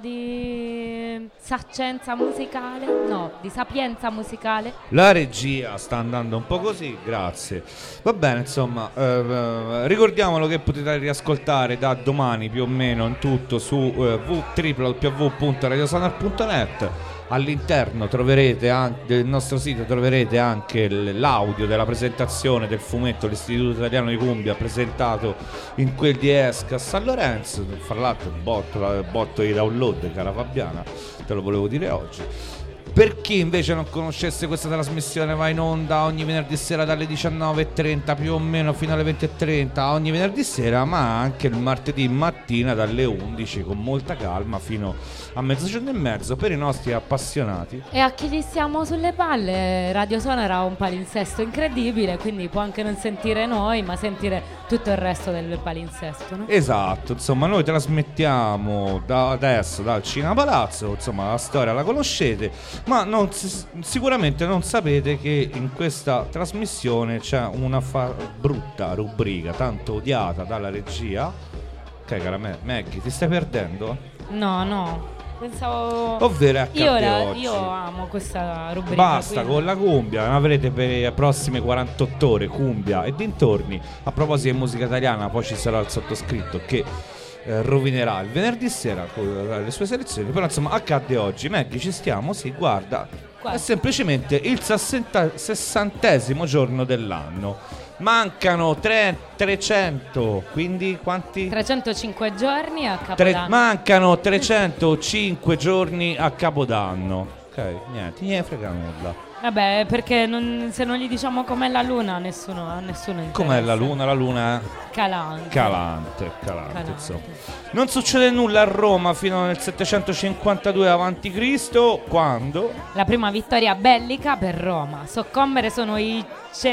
di saccenza musicale, no, di sapienza musicale. La regia sta andando un po' così, grazie. Va bene, insomma, eh, ricordiamolo che potete riascoltare da domani più o meno in tutto su eh, w w w punto radiosonar punto net. All'interno troverete anche, del nostro sito troverete anche l'audio della presentazione del fumetto L'Istituto Italiano di Cumbia presentato in quel di Esca a San Lorenzo. Fra l'altro botto, botto di download, cara Fabiana, te lo volevo dire oggi. Per chi invece non conoscesse, questa trasmissione va in onda ogni venerdì sera dalle diciannove e trenta più o meno fino alle venti e trenta ogni venerdì sera, ma anche il martedì mattina dalle undici con molta calma fino a mezzogiorno e mezzo per i nostri appassionati. E a chi gli stiamo sulle palle, Radio Sonar ha un palinsesto incredibile, quindi può anche non sentire noi, ma sentire tutto il resto del palinsesto, no? Esatto, insomma noi trasmettiamo da adesso dal Cinema Palazzo, insomma la storia la conoscete, ma non, sicuramente non sapete che in questa trasmissione c'è una fa- brutta rubrica, tanto odiata dalla regia. Ok, cara me- Maggie, ti stai perdendo? No, no, pensavo... Ovvero accade io, la, oggi. io amo questa rubrica. Basta quindi... con la cumbia, ne avrete per le prossime quarantotto ore cumbia e dintorni. A proposito di musica italiana, poi ci sarà il sottoscritto che eh, rovinerà il venerdì sera con le sue selezioni. Però insomma accade oggi. Maggie, ci stiamo? Sì, guarda, Quasi. È semplicemente il sessanta, sessantesimo giorno dell'anno. Mancano tre, trecento, quindi quanti? trecentocinque giorni a Tre, Capodanno. mancano trecentocinque giorni a Capodanno. Ok, niente, niente frega nulla. Vabbè, perché non, se non gli diciamo com'è la luna, nessuno, a nessuno interessa. Com'è la luna? La luna è Calante. calante, calante, Calante. insomma. Non succede nulla a Roma fino nel settecentocinquantadue avanti Cristo, quando? La prima vittoria bellica per Roma. Soccombere sono i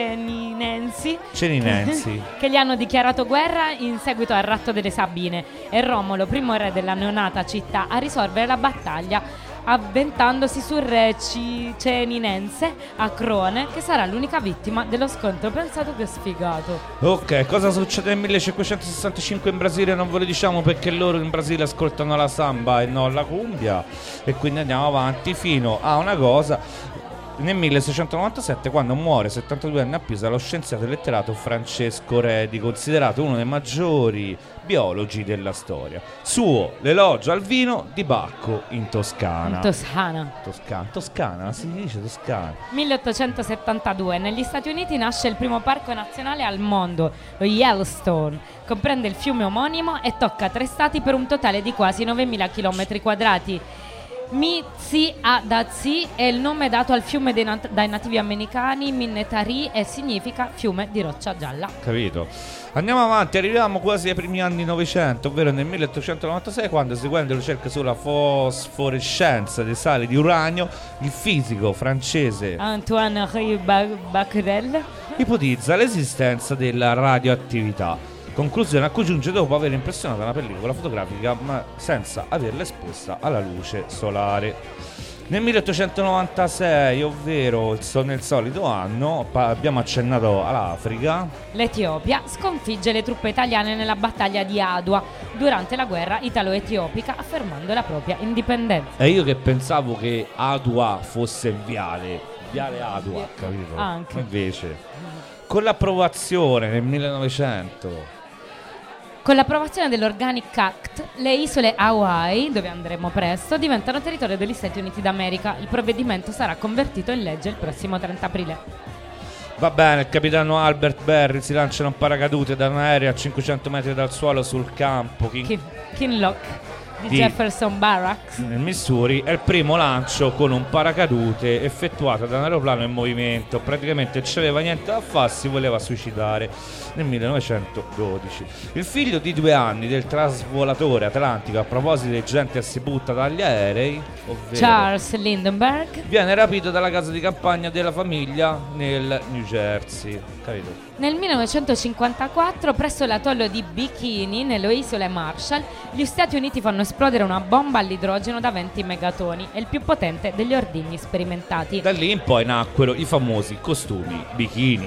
Ceninensi Ceninensi. che gli hanno dichiarato guerra in seguito al ratto delle Sabine, e Romolo, primo re della neonata città, a risolvere la battaglia avventandosi sul re C- ceninense Acrone, che sarà l'unica vittima dello scontro. Pensate che sfigato. Ok, cosa succede nel millecinquecentosessantacinque in Brasile non ve lo diciamo perché loro in Brasile ascoltano la samba e non la cumbia, e quindi andiamo avanti fino a una cosa. nel milleseicentonovantasette, quando muore settantadue anni a Pisa lo scienziato e letterato Francesco Redi, considerato uno dei maggiori biologi della storia. Suo l'elogio al vino di Bacco in Toscana. In Toscana. Toscana, Toscana, si dice Toscana. milleottocentosettantadue, negli Stati Uniti nasce il primo parco nazionale al mondo, lo Yellowstone. Comprende il fiume omonimo e tocca tre stati per un totale di quasi novemila chilometri quadrati. Mitsi-Adazzi è il nome dato al fiume dei nat- dai nativi americani Minnetari e significa fiume di roccia gialla. Capito? Andiamo avanti, arriviamo quasi ai primi anni novecento, ovvero nel milleottocentonovantasei, quando, seguendo le ricerche sulla fosforescenza dei sali di uranio, il fisico francese Antoine-Henri Becquerel ipotizza l'esistenza della radioattività. Conclusione a cui giunge dopo aver impressionato una pellicola fotografica ma senza averla esposta alla luce solare. Nel milleottocentonovantasei, ovvero il so- nel solito anno, pa- abbiamo accennato all'Africa. L'Etiopia sconfigge le truppe italiane nella battaglia di Adua durante la guerra italo-etiopica, affermando la propria indipendenza. E io che pensavo che Adua fosse il viale, viale Adua, capito? Anche. Invece, con l'approvazione nel millenovecento Con l'approvazione dell'Organic Act, le isole Hawaii, dove andremo presto, diventano territorio degli Stati Uniti d'America. Il provvedimento sarà convertito in legge il prossimo trenta aprile. Va bene, il capitano Albert Berry si lancia in un paracadute da un aereo a cinquecento metri dal suolo sul campo King- Kin- Kinloch di, Di- Jefferson Barracks. nel Missouri. È il primo lancio con un paracadute effettuato da un aeroplano in movimento. Praticamente non c'aveva niente da fare, si voleva suicidare nel millenovecentododici. Il figlio di due anni del trasvolatore atlantico, a proposito di gente che si butta dagli aerei, ovvero Charles Lindbergh, viene rapito dalla casa di campagna della famiglia nel New Jersey. Capito? nel millenovecentocinquantaquattro, presso l'atollo di Bikini, nelle isole Marshall, gli Stati Uniti fanno esplodere una bomba all'idrogeno da venti megatoni, è il più potente degli ordigni sperimentati. Da lì in poi nacquero i famosi costumi bikini.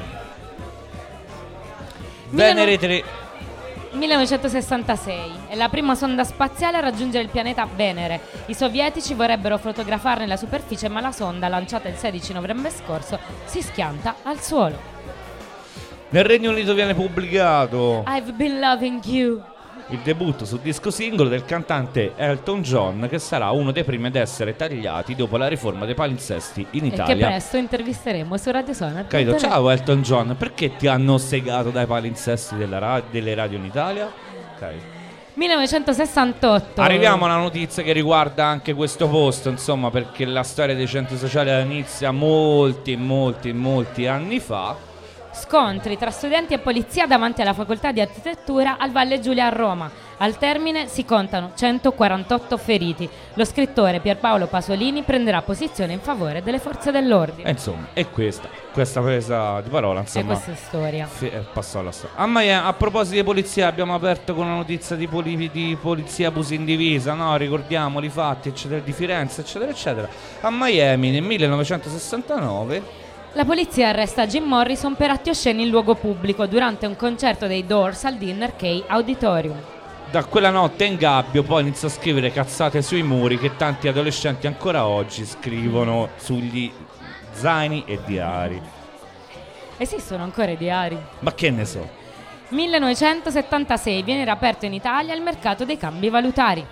Venere tre. millenovecentosessantasei è la prima sonda spaziale a raggiungere il pianeta Venere. I sovietici vorrebbero fotografarne la superficie, ma la sonda, lanciata il sedici novembre scorso, si schianta al suolo. Nel Regno Unito viene pubblicato I've been loving you. il debutto su disco singolo del cantante Elton John, che sarà uno dei primi ad essere tagliati dopo la riforma dei palinsesti in E che Italia. presto intervisteremo su Radio Sonar. Capito? Ciao Elton John, perché ti hanno segato dai palinsesti della ra- delle radio in Italia? Capito? millenovecentosessantotto. Arriviamo a una notizia che riguarda anche questo posto, insomma, perché la storia dei centri sociali inizia molti, molti, molti anni fa. Scontri tra studenti e polizia davanti alla facoltà di architettura al Valle Giulia a Roma. Al termine si contano centoquarantotto feriti. Lo scrittore Pierpaolo Pasolini prenderà posizione in favore delle forze dell'ordine. E insomma, è questa, questa presa di parola, E insomma. questa è storia. Fi- eh, passò alla storia. A Miami, a proposito di polizia, abbiamo aperto con una notizia di, poli- di polizia abusi in divisa, no? Ricordiamo i fatti, eccetera, di Firenze, eccetera, eccetera. A Miami nel millenovecentosessantanove La polizia arresta Jim Morrison per atti osceni in luogo pubblico durante un concerto dei Doors al Dinner Key Auditorium. da quella notte in gabbio poi iniziò a scrivere cazzate sui muri che tanti adolescenti ancora oggi scrivono sugli zaini e diari. Esistono ancora i diari? Ma che ne so. millenovecentosettantasei viene riaperto in Italia il mercato dei cambi valutari.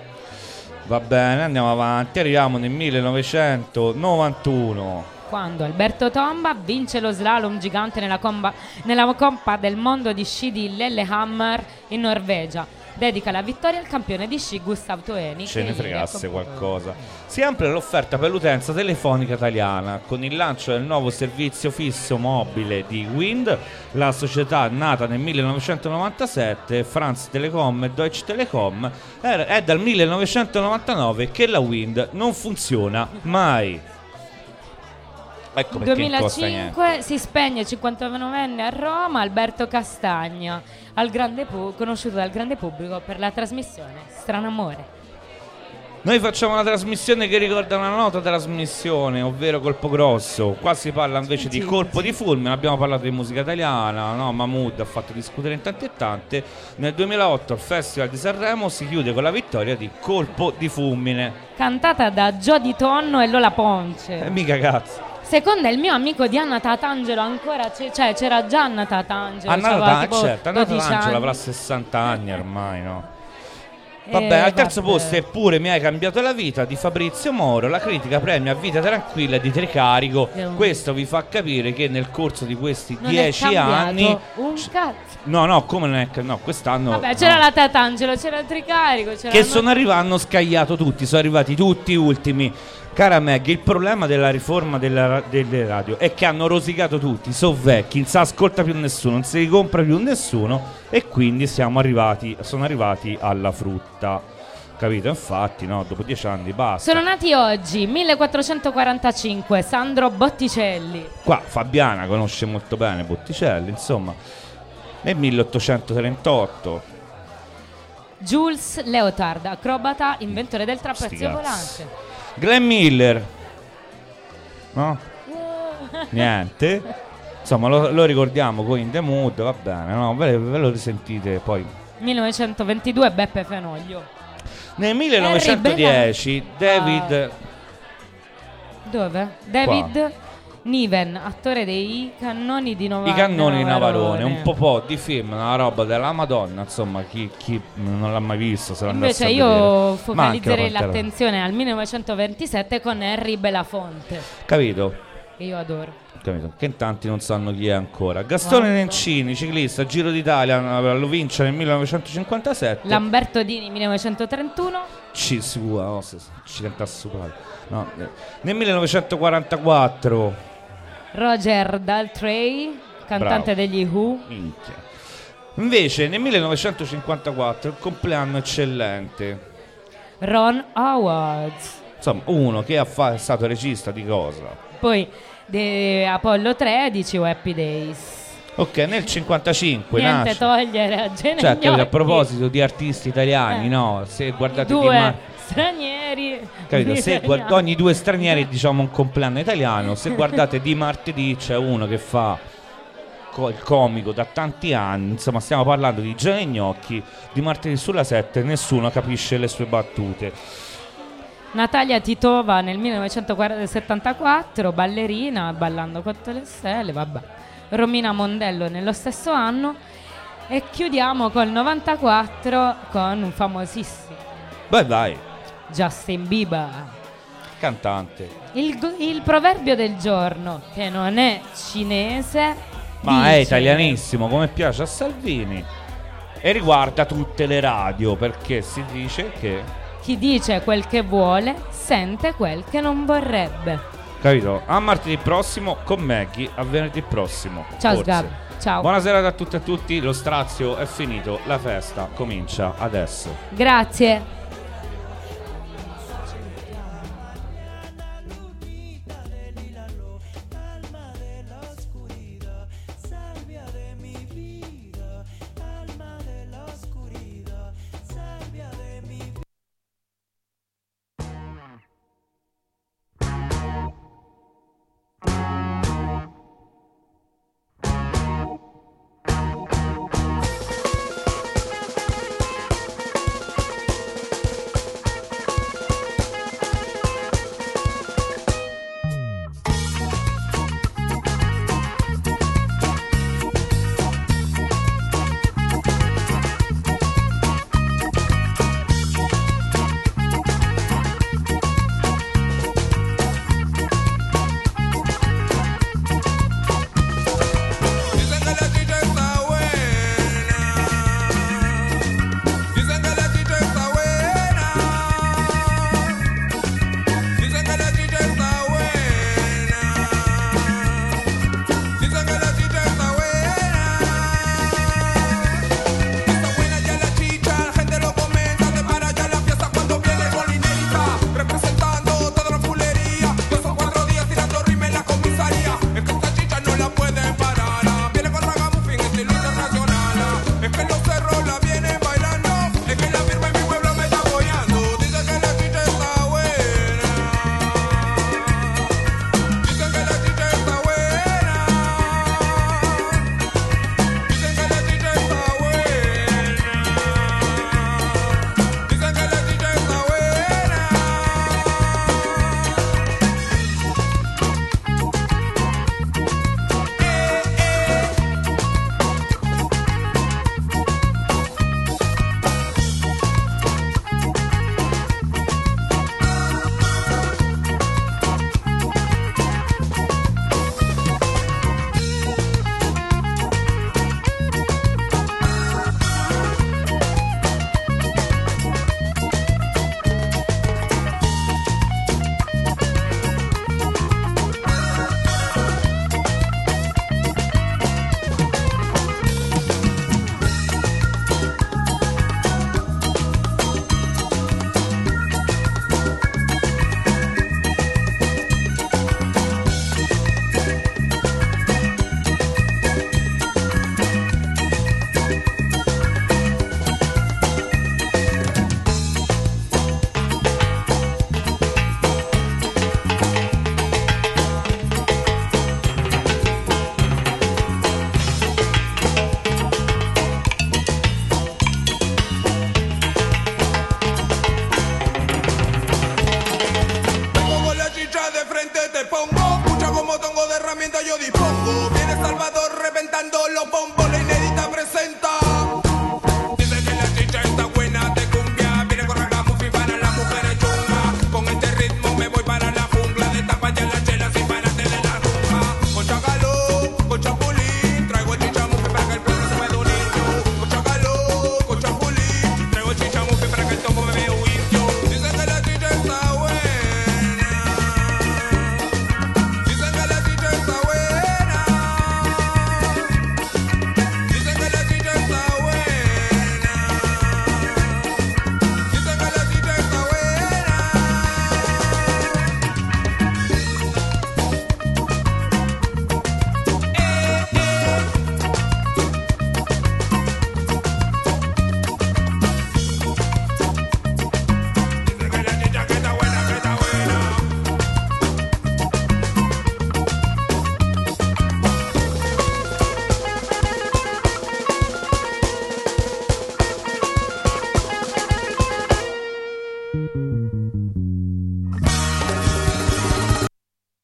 Va bene, andiamo avanti. Arriviamo nel millenovecentonovantuno. Quando Alberto Tomba vince lo slalom gigante nella, comba, nella Coppa del Mondo di sci di Lillehammer in Norvegia. Dedica la vittoria al campione di sci Gustav Toeni. Ce ne che fregasse vive- qualcosa. Si apre l'offerta per l'utenza telefonica italiana con il lancio del nuovo servizio fisso mobile di Wind, la società nata nel millenovecentonovantasette, France Telecom e Deutsche Telekom. È, è dal millenovecentonovantanove che la Wind non funziona mai. Ecco perché non costa niente. duemilacinque si spegne il cinquantanovenne a Roma Alberto Castagna, al grande pu- conosciuto dal grande pubblico per la trasmissione Stranamore. Noi facciamo una trasmissione che ricorda una nota trasmissione, ovvero Colpo Grosso. Qua si parla invece di colpo di fulmine. Abbiamo parlato di musica italiana, no? Mahmood ha fatto discutere in tante e tante. Nel duemilaotto al Festival di Sanremo si chiude con la vittoria di Colpo di fulmine. Cantata da Gio Di Tonno e Lola Ponce. E mica cazzo. seconda il mio amico di Anna Tatangelo ancora c'è, cioè c'era già Anna Tatangelo. Anna c'aveva Tatangelo, tipo certo, Anna dodici Tatangelo anni. avrà sessanta anni ormai, no? Eh, Vabbè, al terzo vabbè. posto Eppure mi hai cambiato la vita di Fabrizio Moro. La critica premia Vita tranquilla di Tricarico. Mm. Questo vi fa capire che nel corso di questi Non è dieci cambiato anni un cazzo. No, no, come non è che no, quest'anno Vabbè, c'era no. la Tatangelo, c'era il Tricarico, c'era Che la- sono arrivati, hanno scagliato tutti, sono arrivati tutti ultimi. Cara Meg, il problema della riforma della ra- delle radio è che hanno rosicato tutti, sono vecchi, non si ascolta più nessuno, non si li compra più nessuno e quindi siamo arrivati, sono arrivati alla frutta. Capito? Infatti, no, dopo dieci anni basta. Sono nati oggi, millequattrocentoquarantacinque, Sandro Botticelli. Qua Fabiana conosce molto bene Botticelli, insomma. Nel milleottocentotrentotto. Jules Leotard, acrobata, inventore del Sti trapezio cazzi. volante. Glenn Miller. No? Niente. Insomma, lo, lo ricordiamo con In The Mood, va bene, no? Ve, ve lo risentite poi. millenovecentoventidue, Beppe Fenoglio. Nel millenovecentodieci David Ah. Dove? David Niven, attore dei Cannoni di Nova- I Cannoni di Navarone. Navarone, un po' po' di film, una roba della Madonna, insomma, chi, chi non l'ha mai visto se lo andasse Invece a vedere. io Ma anche focalizzerei la Pantera- l'attenzione al millenovecentoventisette con Henry Belafonte, Capito? che io adoro. Capito? Che in tanti non sanno chi è ancora. Gastone Guarda. Nencini, ciclista, Giro d'Italia, lo vince nel millenovecentocinquantasette. Lamberto Dini, millenovecentotrentuno. Ci si può, no, se- ci cantasse su palco. No, eh. Nel millenovecentoquarantaquattro, Roger Daltrey, cantante Bravo. degli Who. minchia. Invece nel millenovecentocinquantaquattro il compleanno eccellente. Ron Howard. Insomma, uno che ha fa- è stato regista di cosa? Poi de- Apollo tredici o Happy Days. Ok, nel cinquantacinque Niente nasce. togliere a Gene Cioè, capito, a Gnocchi. proposito di artisti italiani, Eh. no? Se guardate Di Due Mar- stranieri. capito? Se italiani. guard- ogni due stranieri diciamo un compleanno italiano. Se guardate Di Martedì c'è uno che fa co- il comico da tanti anni. Insomma, stiamo parlando di Gene Gnocchi. Di Martedì sulla sette, nessuno capisce le sue battute. Natalia Titova nel millenovecentosettantaquattro, ballerina, Ballando Cotte le stelle, vabbè. Romina Mondello nello stesso anno. E chiudiamo col novantaquattro con un famosissimo Beh, dai, Justin Bieber. cantante. Il, go- il proverbio del giorno, che non è cinese, Ma dice- è italianissimo, come piace a Salvini. E riguarda tutte le radio, perché si dice che, chi dice quel che vuole sente quel che non vorrebbe. capito? A martedì prossimo con Maggie, a venerdì prossimo. Ciao forse. Sgab, ciao. Buona serata a tutti e a tutti, lo strazio è finito, la festa comincia adesso. Grazie. figlio di porco.